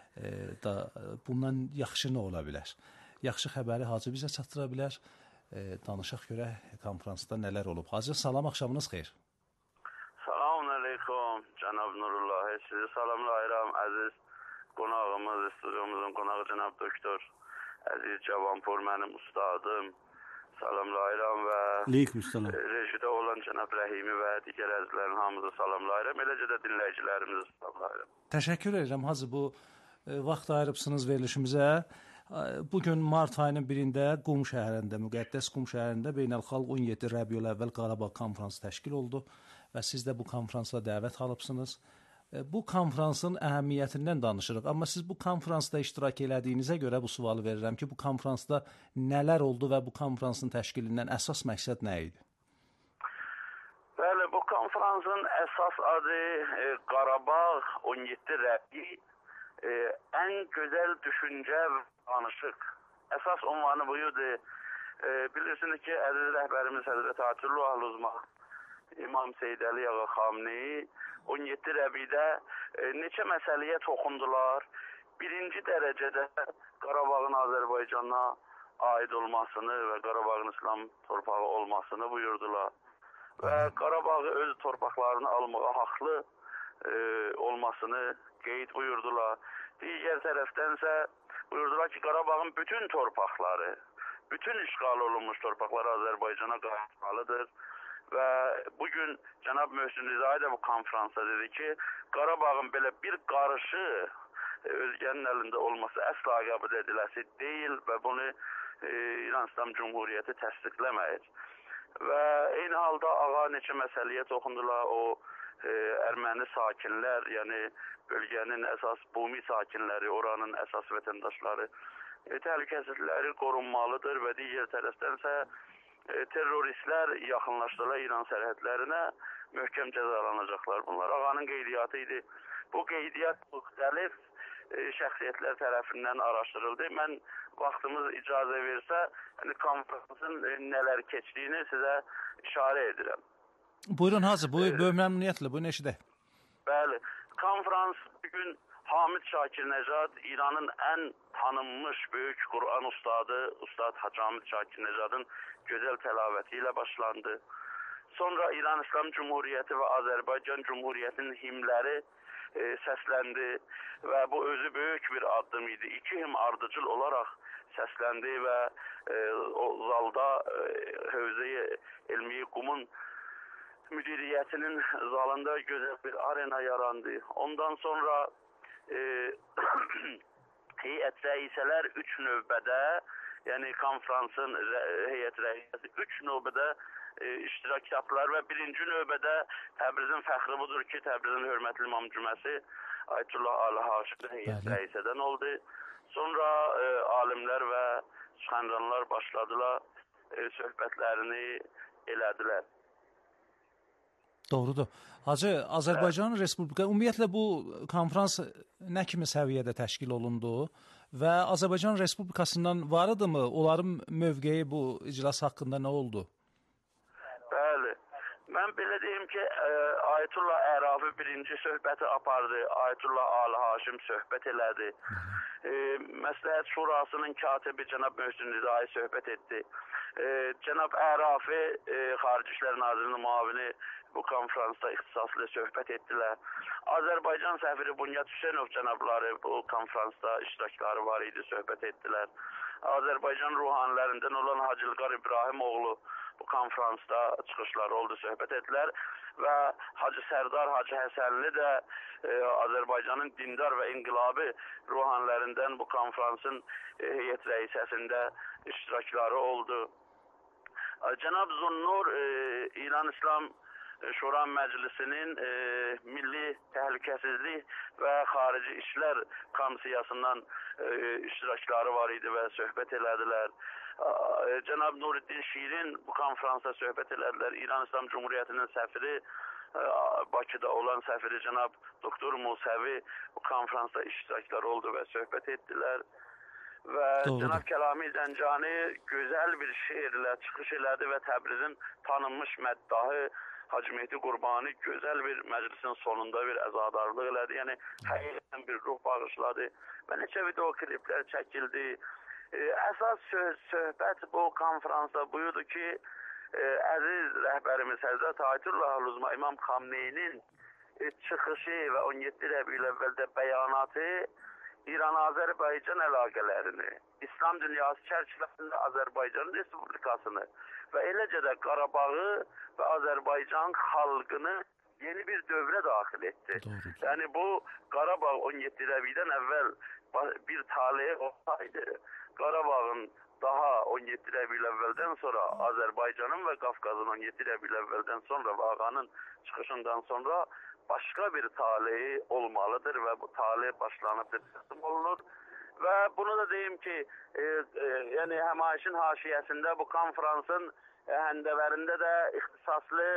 Bundan yaxşı nə ola bilər? Yaxşı xəbəri Hacı bizə çatdıra bilər. Danışaq görək konferansda nələr olub. Hacı, salam, axşamınız xeyir. Selamun aleyküm, Cənab Nurullah. Sizi salamlayıram, əziz qonağımız, studiyomuzun qonağı Cənab Doktor Əziz Cavanpur, mənim ustadım. Salamlayıram və rejidə olan Cənab Rəhimi və digər əzizlərin hamımızı salamlayıram. Eləcə də dinləyicilərimizi salamlayıram. Təşəkkür edirəm, Hacı, bu vaxt ayırıbsınız verilişimizə. Bugün mart ayının 1-də Qum şəhərində, müqəddəs Qum şəhərində Beynəlxalq 17 Rəbiül Əvvəl Qarabağ konfransı təşkil oldu və siz də bu konfransla dəvət alıbsınız bu konfransın əhəmiyyətindən danışırıq. Amma siz bu konfransda iştirak elədiyinizə görə bu sualı verirəm ki, bu konfransda nələr oldu və bu konfransın təşkilindən əsas məqsəd nə idi? Bəli, bu konfransın əsas adı Qarabağ 17 rəbbi ən gözəl düşüncə və danışıq. Əsas unvanı buydu. Bilirsiniz ki, əziz rəhbərimiz Həzrət Ayətullah Əl-Uzma İmam Seyyid Əli Ağa Xameneyi 17 rəbidə neçə məsələyə toxundular. Birinci dərəcədə Qarabağın Azərbaycana aid olmasını və Qarabağın İslam torpağı olmasını buyurdular. Və Qarabağı öz torpaqlarını almağa haqlı olmasını qeyd buyurdular. Digər tərəfdənsə buyurdular ki, Qarabağın bütün torpaqları, bütün işğal olunmuş torpaqlar Azərbaycana qayıtmalıdır. Və bugün Cənab Möhsin Rizai də bu konfransa dedi ki, Qarabağın belə bir qarışı özgənin əlində olması əsla qəbul ediləsi deyil və bunu İran İslam Cumhuriyyəti təsdiqləməyir. Və eyni halda ağa neçə məsələyə toxundular. O erməni sakinlər, yəni bölgənin əsas bumi sakinləri, oranın əsas vətəndaşları təhlükəsizlikləri qorunmalıdır və digər tərəfdənsə terroristlər yaxınlaşdılar İran sərhədlərinə, möhkəm cəzalanacaqlar bunlar. Ağanın qeydiyyatı idi. Bu qeydiyyat müxtəlif şəxsiyyətlər tərəfindən araşdırıldı. Mən vaxtımız icazə versə, konfransın nələr keçdiyini sizə işarə edirəm. Buyurun Hacı, böyük məmnuniyyətlə, buyurun eşidək. Bəli, konfrans bugün Hamid Şakir Necad, İranın ən tanınmış böyük Qur'an ustadı, Ustad Hacı Hamid Şakir Necadın gözəl təlaməti ilə başlandı. Sonra İran İslam Cumhuriyyəti və Azərbaycan Cumhuriyyətinin himləri səsləndi və bu özü böyük bir addım idi. İki him ardıcıl olaraq səsləndi və o zalda Hövzə-i Elmi Qumun müdiriyyətinin zalında gözəl bir arena yarandı. Ondan sonra heyət rəisələr 3 növbədə, yəni konfransın heyət rəisəsi 3 növbədə iştirak etdilər və birinci növbədə Təbrizin fəxri budur ki, Təbrizin hörmətli İmam Cüməsi Ayətullah Ali Haşim heyət rəisədən oldu. Sonra alimlər və çıxanranlar başladılar, söhbətlərini elədilər. Doğrudur. Hacı, Azərbaycan Respublikası, ümumiyyətlə bu konfrans nə kimi səviyyədə təşkil olundu və Azərbaycan Respublikasından var idimi? Onların mövqeyi bu iclas haqqında nə oldu? Bəli. Mən belə deyim ki, Ayətullah Ərafi birinci söhbəti apardı. Ayətullah Ali Haşim söhbət elədi. Məsləhət Şurasının katibi Cənab Möhsin Rizai söhbət etdi. Cənab Ərafi, Xarici İşlər Nazirinin müavini bu konfransda ixtisaslı söhbət etdilər. Azərbaycan səfiri Bunyat Hüseynov cənabları bu konfransda iştirakları var idi, söhbət etdilər. Azərbaycan ruhanilərindən olan Hacı İlqar İbrahimoğlu bu konfransda çıxışları oldu, söhbət etdilər və Hacı Sərdar Hacı Həsənli də Azərbaycanın dindar və inqilabi ruhanilərindən bu konfransın heyət rəisəsində iştirakları oldu. Cənab Zunnur İran İslam Şura Məclisinin Milli Təhlükəsizlik və Xarici İşlər Komissiyasından iştirakları var idi və söhbət elədilər. Cənab Nuruddin Şirin bu konfransa söhbət elədilər. İran İslam Cumhuriyyətinin səfiri, Bakıda olan səfiri Cənab Doktor Musəvi bu konfransa iştiraklar oldu və söhbət etdilər. Və Cənab Kəlami Zəncani gözəl bir şeirlə çıxış elədi və Təbrizin tanınmış məddahı Hacı Mehdi Qurbani gözəl bir məclisin sonunda bir əzadarlıq elədi. Yəni, həqiqətən bir ruh bağışladı və neçə video kliplər çəkildi. Əsas söhbət bu konfransa buyurdu ki, əziz rəhbərimiz Həzrət Ayətullah Əl-Uzma İmam Xameneyinin çıxışı və 17 Rəbiül əvvəldə bəyanatı İran-Azərbaycan əlaqələrini, İslam dünyası çərçivəsində Azərbaycan Respublikasını və eləcə də Qarabağı və Azərbaycan xalqını yeni bir dövrə daxil etdi. Doğru. Yəni bu Qarabağ 17 Rəbidən əvvəl bir taleyi olsaydı, Qarabağın daha 17 Rəbiül əvvəldən sonra Azərbaycanın və Qafqazın 17 Rəbiül əvvəldən sonra və ağanın çıxışından sonra başqa bir taleyi olmalıdır və bu talih başlanıbdır, təslim olunur. Və bunu da deyim ki, yəni həmayişin haşiyəsində bu konferansın həndəvərində də ixtisaslı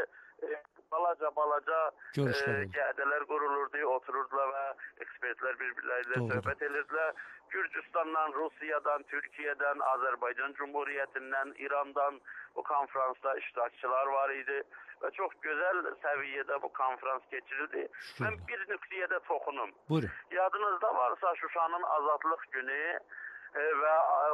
balaca qədələr qurulurdu, otururdular və ekspertlər bir-birlərlə söhbət edirdilər. Gürcüstandan, Rusiyadan, Türkiyədən, Azərbaycan Cumhuriyyətindən, İrandan bu konferansda iştirakçılar var idi və çox gözəl səviyyədə bu konferans keçirildi. Mən bir nöqtəyə də toxunum. Buyurun. Yadınızda varsa Şuşanın azadlıq günü və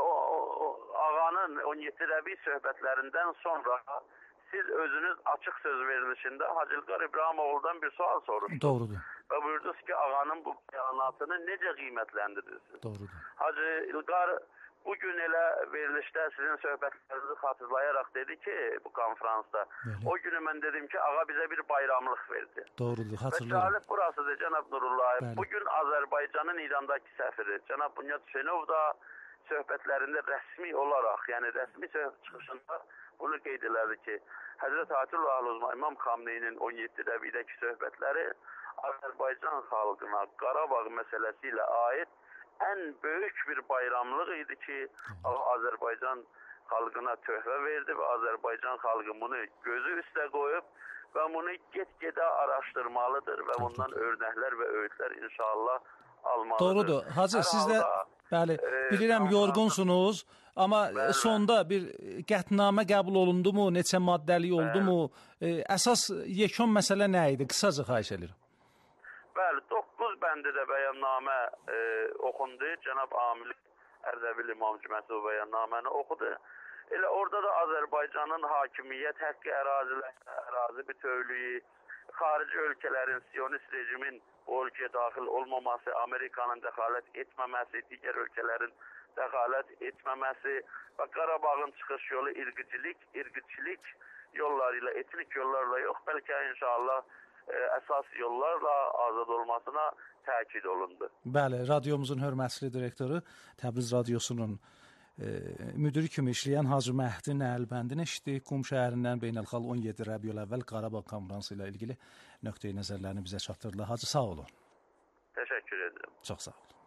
ağanın 17 Rəbi söhbətlərindən sonra siz özünüz açıq söz verilişində Hacı İlqar İbrahimoğlu'dan bir sual soruşdunuz. Doğrudur. Və buyurdunuz ki, ağanın bu bəyanatını necə qiymətləndirirsiniz? Doğrudur. Hacı İlqar bugün elə verilişdə sizin söhbətlərinizi xatırlayaraq dedi ki, bu konferansda, o günü mən dedim ki, ağa bizə bir bayramlıq verdi. Doğrudur, hatırlıyorum. Və şahid burasıdır, Cənab Nurullayev. Bugün Azərbaycanın İrandakı səfiri, Cənab Bunyad Hüseynov da söhbətlərində rəsmi olaraq, yəni rəsmi çıxışında bunu qeyd elədi ki, Həzrət Ayətullah Əluzma İmam Xamneyinin 17 Rəbidəki söhbətləri Azərbaycan xalqına Qarabağ məsələsi ilə aid ən böyük bir bayramlıq idi ki, Azərbaycan xalqına töhfə verdi və Azərbaycan xalqı bunu gözü üstə qoyub və bunu get-gedə araşdırmalıdır və bundan örnəklər və öğütlər inşallah almalıdır. Doğrudur. Hacı, siz də bəli, bilirəm yorğunsunuz, amma sonda bir qətnamə qəbul olundu mu, neçə maddəli oldu mu? Əsas yekun məsələ nə idi? Qısaca xahiş edirəm. Bəli, 9 bəndidə bəyannamə oxundu. Cənab Amil Ərdəbil İmam Cüməsi o bəyannaməni oxudu. Elə orada da Azərbaycanın hakimiyyət haqqı ərazi bütövlüyü, xarici ölkələrin, siyonist rejimin o ölkəyə daxil olmaması, Amerikanın dəxalət etməməsi, digər ölkələrin dəxalət etməməsi və Qarabağın çıxış yolu irqçilik yolları ilə, etnik yollarla yox, bəlkə inşallah əsas yollarla azad olmasına təkid olundu. Bəli, radiomuzun hörmətli direktoru, Təbriz Radiosunun müdiri kimi işləyən Hacı Məhdi Nəlbəndin eşitdik. Qum şəhərindən Beynəlxalq 17 Rəbiül Əvvəl Qarabağ konfransı ilə ilgili nöqteyi nəzərlərini bizə çatdırdılar. Hacı, sağ olun. Təşəkkür edirəm. Çox sağ olun.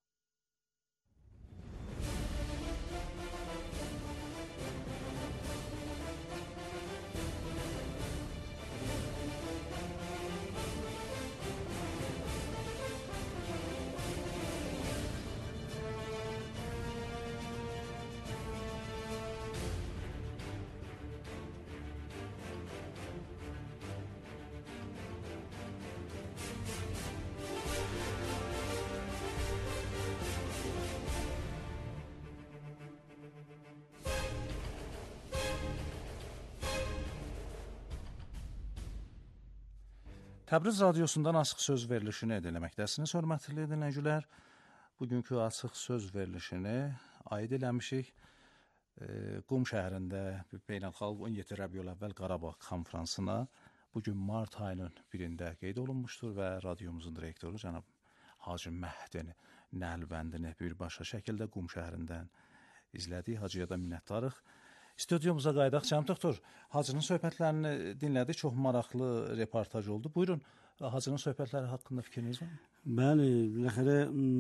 Təbriz Radiosundan Açıq Söz verilişini dinləməkdəsiniz, hörmətli dinləyicilər. Bugünkü Açıq Söz verilişini aid eləmişik. Qum şəhərində Beynəlxalq 17 Rəbiül Əvvəl Qarabağ konfransına bugün mart ayının 1-də qeyd olunmuşdur və radiomuzun direktoru cənab Hacı Məhdi Nəlbəndini birbaşa şəkildə Qum şəhərindən izlədik. Hacıya da minnətdarıq. Studiyumuza qayıdaq. Cənab doktor, Hacının söhbətlərini dinlədik. Çox maraqlı reportaj oldu. Buyurun, Hacının söhbətləri haqqında fikriniz var mı? Bəli, biləxərə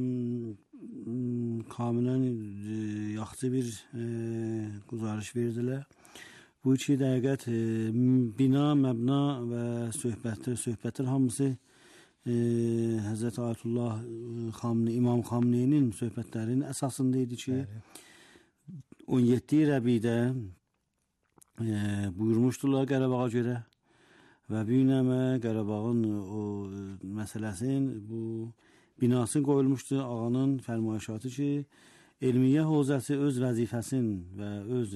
kamilən yaxşı bir quzarış verdilər. Bu iki dəqiqət bina, məbna və söhbətlər hamısı Həzrət Ayətullah İmam Xamneyinin söhbətlərinin əsasında idi ki, 17 Rəbidə buyurmuşdular Qərabağa görə və bir nəmə Qarabağın o məsələsinin bu binası qoyulmuşdu. Ağanın fərmayişatı ki, elmiyyə hozəsi öz vəzifəsin və öz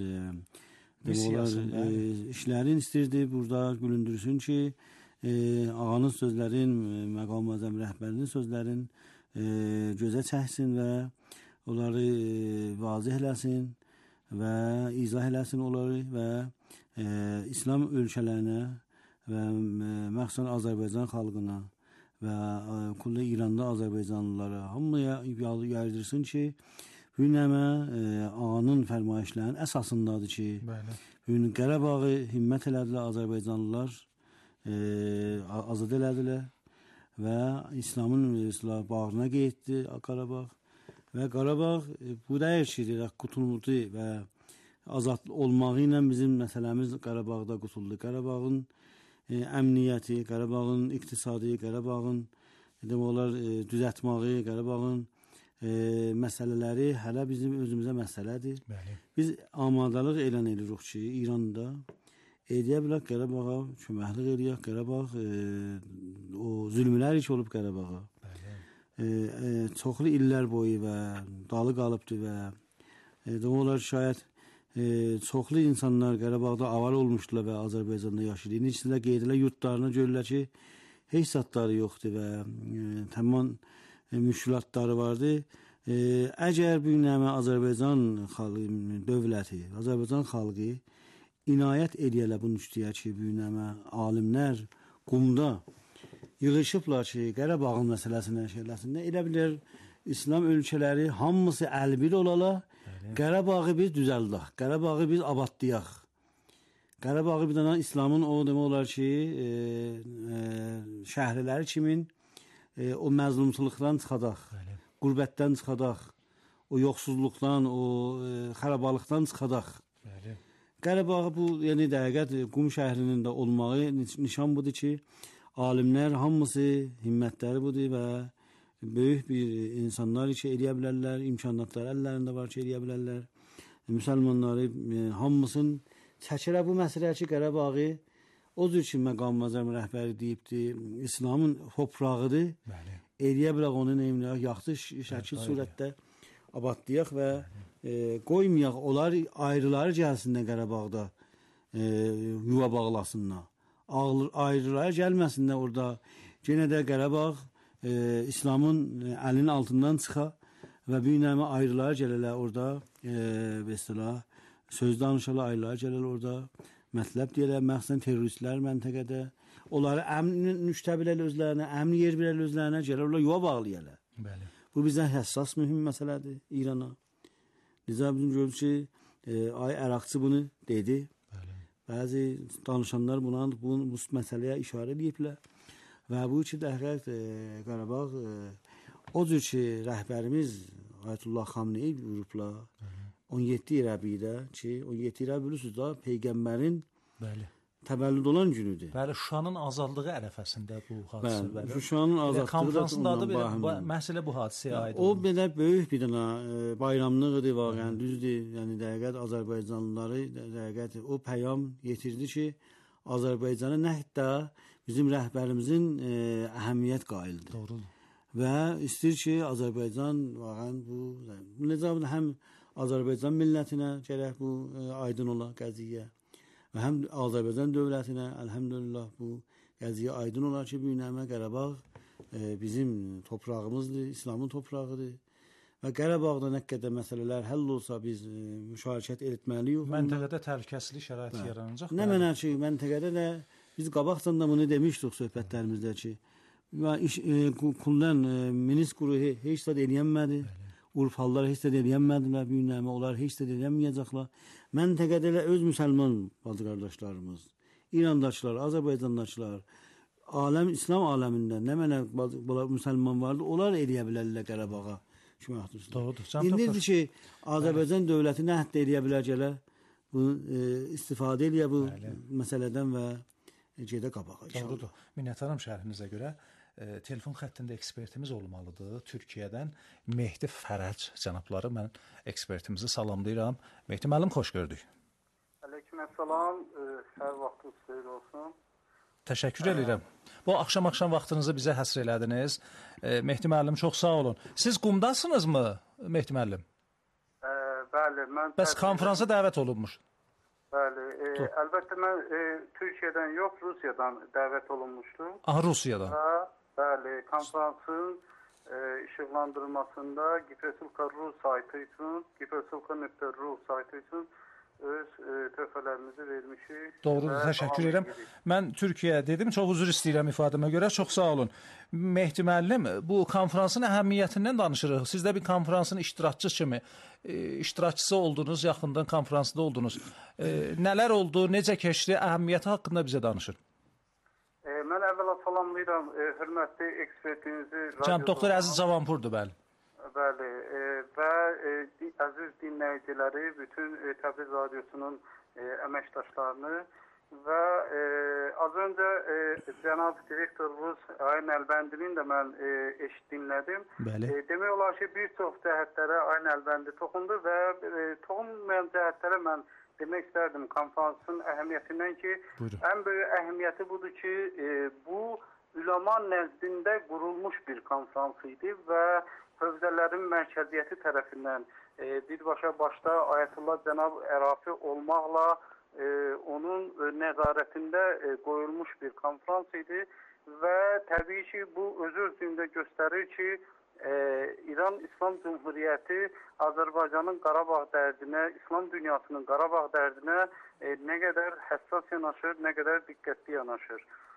işlərin istirdi. Burada gülündürsün ki, ağanın sözlərin, məqam əzəm rəhbərinin sözlərin gözə çəksin və onları vazih eləsin və izah eləsin onları və İslam ölkələrinə və məxsusən Azərbaycan xalqına və kulli İranda Azərbaycanlılara hamıya yaydırsın ki, bu nəmə ağanın fərmayişlərinin əsasındadır ki, bu Qərabağı himmət elədilər Azərbaycanlılar, azad elədilər və İslamın bağrına getdi Qarabağ. Və Qarabağ bu deyil ki, qutuldu və azad olmağı ilə bizim məsələmiz Qarabağda qutuldu. Qarabağın əmniyyəti, Qarabağın iqtisadi, Qarabağın demək olar düzəltməyi, Qarabağın məsələləri hələ bizim özümüzə məsələdir. Bəli. Biz amadalıq elan edirik ki, İranda edə bilər Qarabağa köməklik eləyək, Qarabağ o zülmlər ki olub Qarabağa. Çoxlu illər boyu və dalı qalıbdı və demək olar şayət çoxlu insanlar Qarabağda avar olmuşdular və Azərbaycanda yaşayır. İndi içində qeydilər yurtlarına görürlər ki, heç satları yoxdur və tamam müşkülatları vardı. Əgər bu nəmə Azərbaycan dövləti, Azərbaycan xalqı inayət edələ bunun üstüyə ki, bu nəmə alimlər qumda yığışıblar ki, Qarabağın məsələsindən şeyləsinə elə bilər İslam ölkələri hamısı əlbir olala, Qarabağı biz düzəldək, Qarabağı biz abadlayaq. Qarabağı bir dənə İslamın o demək olar ki, şəhərləri kimin o məzlumçılıqdan çıxadaq, qürbətdən çıxadaq, o yoxsuzluqdan, o xarabalıqdan çıxadaq. Qarabağı bu, yəni dəqiqət Qum şəhrinin də olmağı nişan budur ki, alimlər hamısı himmətləri budur və böyük bir insanlar ki, eləyə bilərlər, imkanatlar əllərində var ki, eləyə bilərlər. Müsəlmanları hamısının çəkirə bu məsələ ki, Qarabağı o cür ki, Məqam-ı-Azam rəhbəri deyibdir, İslamın toprağıdır, eləyə bilək onun emniyək, yaxşı şəkil surətdə abadlayaq və qoymayaq, onlar ayrıları gəlsinlər Qarabağda yuva bağlasınlar. Ayrıları gəlməsinlər orada. Yenə də Qarabağ İslamın əlinin altından çıxa və bir nəmə ayrıları gələrlər orada, söz danışarlar, ayrıları gələrlər orada. Mətləb deyirlər, məxsən teröristlər məntəqədə. Onları əmn müştəbiləl özlərinə, əmn yer birəl özlərinə gələr, onlar yuva bağlayırlar. Bu bizə həssas mühüm məsələdir İrana. Bizə bizim görürük ki, Ay Əraqçı bunu dedi. Bəzi danışanlar bu məsələyə işarə ediblər. Və bu ki, dəqiq Qarabağ o cür ki, rəhbərimiz Ayətullah Xamneyi buyurublar. 17 Rəbidə ki, 17 Rəbi bilirsiniz da Peyğəmbərin təvəllüd olan günüdür. Bəli, Şuşanın azadlığı ərəfəsində bu hadisə var. Şuşanın azadlığı konferansın adı məhz elə bu hadisəyə aid. O belə böyük bir dənə bayramlıqdır varən, düzdür. Yəni dəqiqət Azərbaycanlıları dəqiqət o peyam yetirdi ki, Azərbaycana nə hətta bizim rəhbərimizin əhəmiyyət qaildir. Doğrudur. Və istəyir ki, Azərbaycan varən bu necə həm Azərbaycan millətinə gərək bu aydın ola qəziyyə və həm Azərbaycan dövlətinə əlhəmdülillah bu qəziyyə aydın olar ki, bu nəmə Qarabağ bizim toprağımızdır, İslamın toprağıdır və Qarabağda nə qədər məsələlər həll olsa biz müşarikət etməliyik. Məntəqədə təhlükəsizlik şəraiti yaranacaq. Nə mənə ki, məntəqədə də biz qabaqdan da bunu demişdik söhbətlərimizdə ki, Kuldan Minsk qrupu heç də eləyənmədi. Urfalılar heç də eləyənmədilər, bu nəmə onlar heç də eləyənməyəcəklər. Məntəqədə öz müsəlman bacı qardaşlarımız, İrandaşlar, Azərbaycandaşlar, İslam aləmində nə mənə müsəlman vardı, onlar eləyə bilərlər Qarabağa. Doğrudur. İndidir ki, Azərbaycan dövləti nə hətta eləyə bilər gələ, istifadə eləyə bu məsələdən və gedə qabağa. Doğrudur. Minnətdaram şərhinizə görə. Telefon xəttində ekspertimiz olmalıdır. Türkiyədən Mehdi Fərəc cənabları, mən ekspertimizi salamlayıram. Mehdi müəllim, xoş gördük. Aleykümselam, hər vaxtınız xeyir olsun. Təşəkkür edirəm. Bu axşam vaxtınızı bizə həsr elədiniz. Mehdi müəllim, çox sağ olun. Siz Qumdasınızmı, Mehdi müəllim? Bəli, mən... Bəs konferansa dəvət olunmuş. Bəli, əlbəttə mən Türkiyədən yox, Rusiyadan dəvət olunmuşdum. Rusiyadan. Bəli, konferansın işıqlandırılmasında Gipresulka.ru saytı üçün, gipresulka.ru saytı üçün öz töhfələrimizi vermişik. Doğrudur, təşəkkür edirəm. Mən Türkiyə dedim, çox üzr istəyirəm ifadəmə görə, çox sağ olun. Mehdi müəllim, bu konferansın əhəmiyyətindən danışırıq. Siz də bir konferansın iştirakçısı oldunuz, yaxından konferansda oldunuz. Nələr oldu, necə keçdi, əhəmiyyəti haqqında bizə danışın. mən əvvəla salamlayıram hörmətli ekspertinizi. Cənab doktor Əziz Cavanpurdur, bəli. Bəli, və əziz dinləyiciləri, bütün Təbriz Radiosunun əməkdaşlarını və az öncə cənab direktorumuz Ayın Əlbəndinin də mən dinlədim. Demək olar ki, bir çox cəhətlərə Ayın Əlbəndi toxundu və toxunmayan cəhətlərə mən demək istərdim konferansın əhəmiyyətindən ki, ən böyük əhəmiyyəti budur ki, bu üləma nəzdində qurulmuş bir konferans idi və hövzələrin mərkəziyyəti tərəfindən birbaşa başda Ayətullah cənab Ərafi olmaqla onun nəzarətində qoyulmuş bir konferans idi və təbii ki, bu öz-özlüyündə göstərir ki, İran İslam Cumhuriyyəti Azərbaycanın Qarabağ dərdinə, İslam dünyasının Qarabağ dərdinə nə qədər həssas yanaşır, nə qədər diqqətli yanaşır.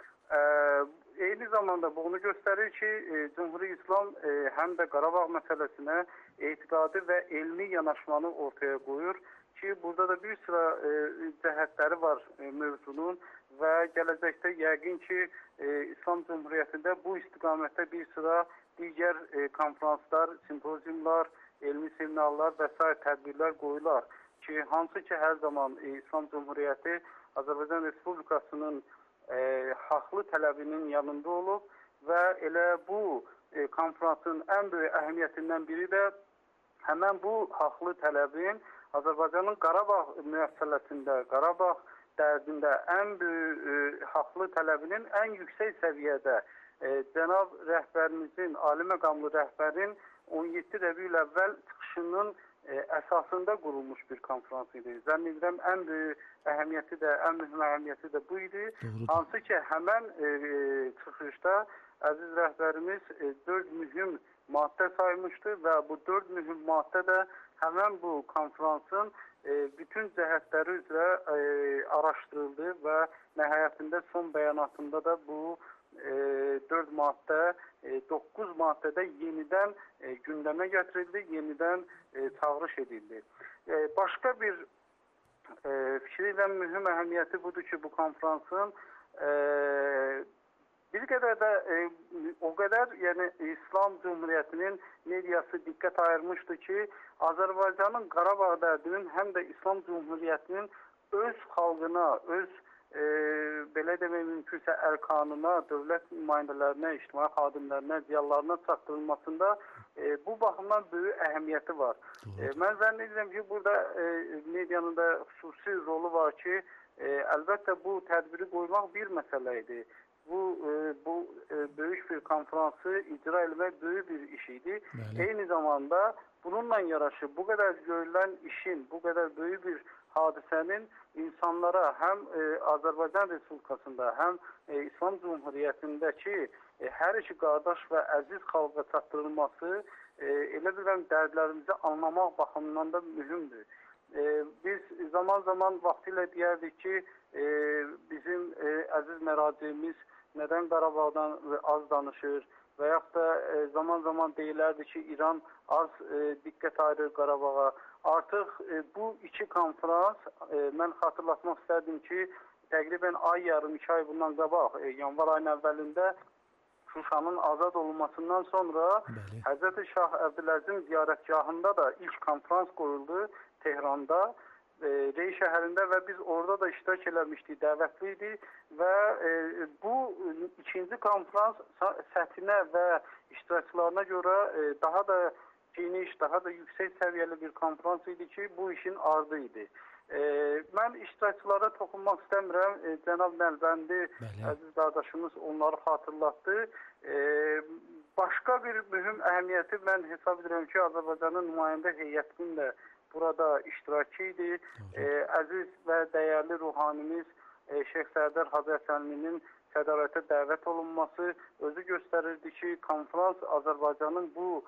Eyni zamanda bunu göstərir ki, Cumhuri İslam həm də Qarabağ məsələsinə etiqadi və elmi yanaşmanı ortaya qoyur ki, burada da bir sıra cəhətləri var mövzunun və gələcəkdə yəqin ki, İslam Cumhuriyyətində bu istiqamətdə bir sıra digər konferanslar, simpoziumlar, elmi seminarlar və s. tədbirlər qoyular ki, hansı ki, hər zaman İslam Cumhuriyyəti Azərbaycan Respublikasının haqlı tələbinin yanında olub və elə bu konferansın ən böyük əhəmiyyətindən biri də həmən bu haqlı tələbin Azərbaycanın Qarabağ müəssisəsində, Qarabağ dərdində ən böyük haqlı tələbinin ən yüksək səviyyədə cənab rəhbərimizin, ali məqamlı rəhbərin 17 Rəbiül əvvəl çıxışının əsasında qurulmuş bir konferans idi. Zənn edirəm, ən böyük əhəmiyyəti də, ən mühüm əhəmiyyəti də bu idi. Hansı ki, həmən çıxışda əziz rəhbərimiz 4 mühüm maddə saymışdı və bu 4 mühüm maddə də həmən bu konferansın bütün cəhətləri üzrə araşdırıldı və nəhayətində son bəyanatında da bu 4 maddə, 9 maddədə yenidən gündəmə gətirildi, yenidən çağırış edildi. Başqa bir fikirlə mühüm əhəmiyyəti budur ki, bu konferansın bir qədər də o qədər, yəni İslam Cumhuriyyətinin mediası diqqət ayırmışdı ki, Azərbaycanın Qarabağ dərdinin həm də İslam Cumhuriyyətinin öz xalqına, öz belə demək mümkünsə ərkanına, dövlət nümayəndələrinə, ictimai xadimlərinə, ziyalılarına çatdırılmasında bu baxımdan böyük əhəmiyyəti var. Mən zənn edirəm ki, burada medianın da xüsusi rolu var ki, əlbəttə bu tədbiri qoymaq bir məsələ idi. Bu böyük bir konferansı icra etmək böyük bir iş idi. Eyni zamanda bununla yaraşı bu qədər görülən işin, bu qədər böyük bir hadisənin insanlara həm Azərbaycan Respublikasında, həm İslam Cumhuriyyətindəki hər iki qardaş və əziz xalqa çatdırılması elə bilirəm dərdlərimizi anlamaq baxımından da mühümdür. Biz zaman-zaman vaxtilə deyərdik ki, bizim əziz məraciyimiz nədən Qarabağdan az danışır və yaxud da zaman-zaman deyilərdi ki, İran az diqqət ayırır Qarabağa. Artıq bu iki konferans, mən xatırlatmaq istərdim ki, təqribən ay yarım, 2 ay bundan qabaq, yanvar ayının əvvəlində Şuşanın azad olunmasından sonra Həzrəti Şah Əbdüləzim ziyarətgahında da ilk konferans qoyuldu Tehranda, Rey şəhərində və biz orada da iştirak eləmişdik, dəvətli idi və bu ikinci konferans səthinə və iştirakçılarına görə daha da geniş, daha da yüksək səviyyəli bir konferans idi ki, bu işin ardı idi. Mən iştirakçılara toxunmaq istəmirəm. Cənab Nəlbəndi, əziz qardaşımız onları xatırlatdı. Başqa bir mühüm əhəmiyyəti mən hesab edirəm ki, Azərbaycanın nümayəndə heyətinin də burada iştirakı idi. Əziz və dəyərli ruhanimiz Şeyx Sərdar Hacı Həsənlinin sədarətə dəvət olunması özü göstərirdi ki, konferans Azərbaycanın bu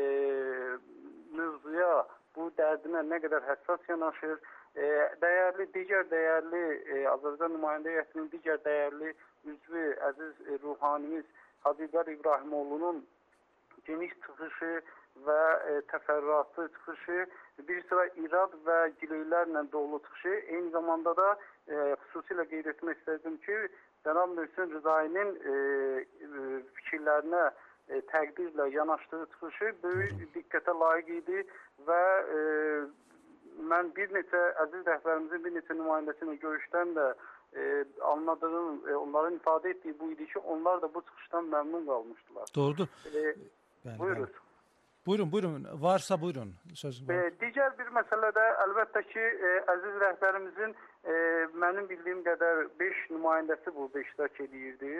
mövzuya, bu dərdinə nə qədər həssas yanaşır. Digər dəyərli Azərbaycan nümayəndə heyətinin digər dəyərli üzvü əziz ruhanimiz Hacı İbrahimoğlu'nun geniş çıxışı və təfərrüatlı çıxışı, bir sıra irad və gileylərlə dolu çıxışı, eyni zamanda da xüsusilə qeyd etmək istədim ki, Cənab Möhsen Rızainin fikirlərinə təqdirlə yanaşdığı çıxışı böyük diqqətə layiq idi və mən bir neçə əziz rəhbərimizin bir neçə nümayəndəsini görüşdən də anladığım, onların ifadə etdiyi bu idi ki, onlar da bu çıxışdan məmnun qalmışdılar. Doğrudur. Buyurun. Buyurun. Varsa buyurun. Digər bir məsələ də əlbəttə ki, əziz rəhbərimizin mənim bildiyim qədər 5 nümayəndəsi burada iştirak edirdi.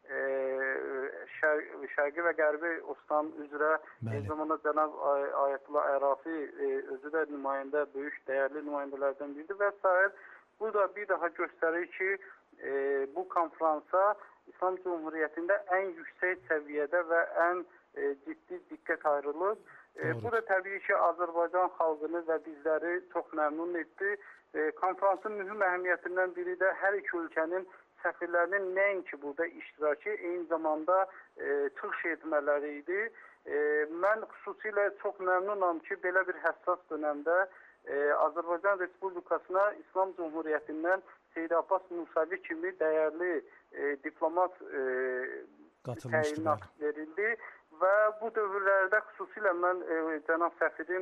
Şərqi və Qərbi Ostan üzrə eyni zamanda Cənab Ayətullah Ərafi özü də nümayəndə, böyük dəyərli nümayəndələrdən biridir və s. Bu da bir daha göstərir ki, bu konfransa İslam Cumhuriyyətində ən yüksək səviyyədə və ən ciddi diqqət ayrılıb. Bu da təbii ki, Azərbaycan xalqını və bizləri çox məmnun etdi. Konfransın mühüm əhəmiyyətindən biri də hər iki ölkənin səfirlərinin nəinki burada iştirakı, eyni zamanda çıxış etmələri idi. Mən xüsusilə çox məmnunam ki, belə bir həssas dönəmdə Azərbaycan Respublikasına İslam Cumhuriyyətindən Seyid Abbas Musavi kimi dəyərli diplomat təyinat verildi və bu dövrlərdə xüsusilə mən cənab səfirin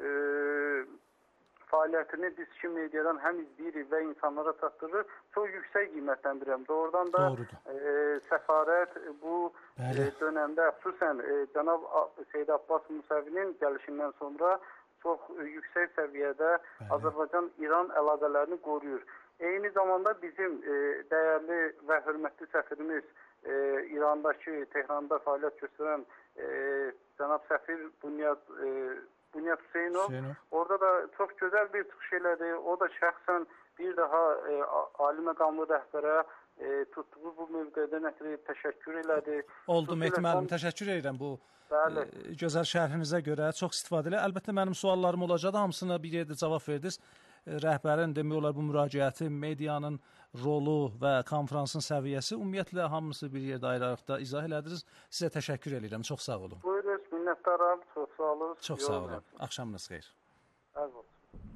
fəaliyyətini biz kimi mediadan həm izləyirik və insanlara çatdırır, çox yüksək qiymətləndirirəm. Doğrudan da səfarət bu dönəmdə xüsusən cənab Seyid Abbas Musavinin gəlişindən sonra çox yüksək səviyyədə Azərbaycan-İran əlaqələrini qoruyur. Eyni zamanda bizim dəyərli və hörmətli səfirimiz İrandakı, Tehranda fəaliyyət göstərən cənab səfir Bunyat Hüseynov orada da çox gözəl bir çıxış elədi. O da şəxsən bir daha ali məqamlı rəhbərə tutduğu bu mövqedən ötürü təşəkkür elədi. Oldu Mehdi müəllim, təşəkkür edirəm bu gözəl şərhinizə görə. Çox istifadə elə. Əlbəttə mənim suallarım olacaqdı, hamısına bir yerdə cavab verdiniz. Rəhbərin demək olar bu müraciəti, medianın rolu və konfransın səviyyəsi ümumiyyətlə hamısı bir yerdə ayıraraq da izah elədiniz. Sizə təşəkkür edirəm. Çox sağ olun. Buyurun, minnətdaram. Çox sağ olun. Çox sağ olun. Axşamınız xeyir. Sağ olun.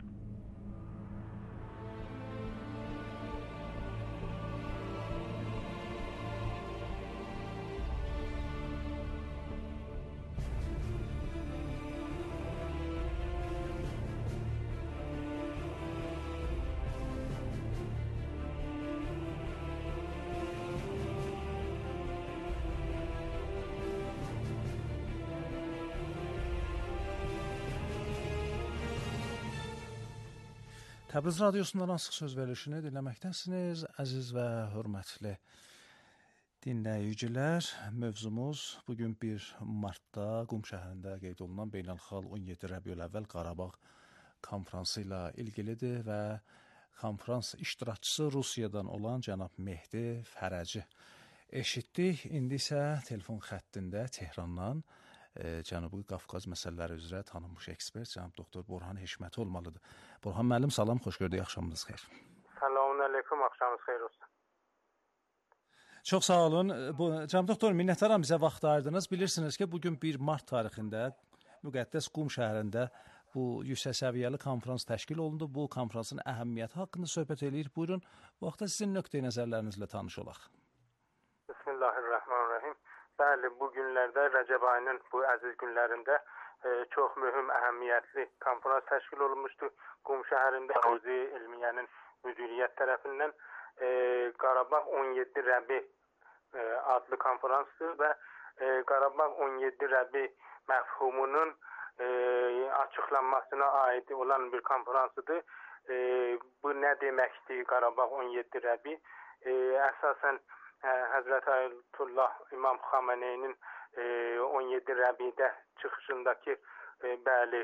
Təbriz radiosundan Asıq söz verilişini dinləməkdəsiniz. Əziz və hörmətli dinləyicilər, mövzumuz bugün 1 martda Qum şəhərində qeyd olunan Beynəlxalq 17 Rəbiül-Əvvəl Qarabağ konfransı ilə ilgilidir və konfrans iştirakçısı Rusiyadan olan cənab Mehdi Fərəci eşitdik. İndi isə telefon xəttində Tehrandan Cənubi Qafqaz məsələləri üzrə tanınmış ekspert cənab doktor Burhan Heşməti olmalıdır. Burhan müəllim, salam, xoş gördük, axşamınız xeyir. Selamun aleyküm, axşamınız xeyir olsun. Çox sağ olun. Cənab doktor, minnətdaram bizə vaxt ayırdınız. Bilirsiniz ki, bugün 1 mart tarixində müqəddəs Qum şəhərində bu yüksək səviyyəli konfrans təşkil olundu. Bu konfransın əhəmiyyəti haqqında söhbət edirik. Buyurun, bu vaxtda sizin nöqteyi nəzərlərinizlə tanış olaq. Bismillahirrahmanirrahim. Bəli, bu günlərdə Rəcəb ayının bu əziz günlərində çox mühüm, əhəmiyyətli konfrans təşkil olunmuşdu. Qum şəhərində Ruzi Elmiyyənin müdiriyyət tərəfindən Qarabağ 17 Rəbi adlı konferansdır və Qarabağ 17 Rəbi məfhumunun açıqlanmasına aid olan bir konferansıdır. Bu nə deməkdir Qarabağ 17 Rəbi? Əsasən Həzrət Ayətullah İmam Xameneyinin 17 Rəbidə çıxışındakı bəli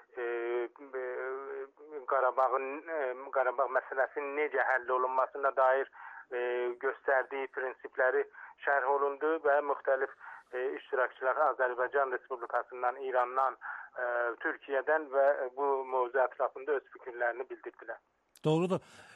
Qarabağ məsələsinin necə həll olunmasına dair göstərdiyi prinsipləri şərh olundu və müxtəlif iştirakçılar Azərbaycan Respublikasından, İrandan, Türkiyədən və bu mövzu ətrafında öz fikirlərini bildirdilər. Doğrudur.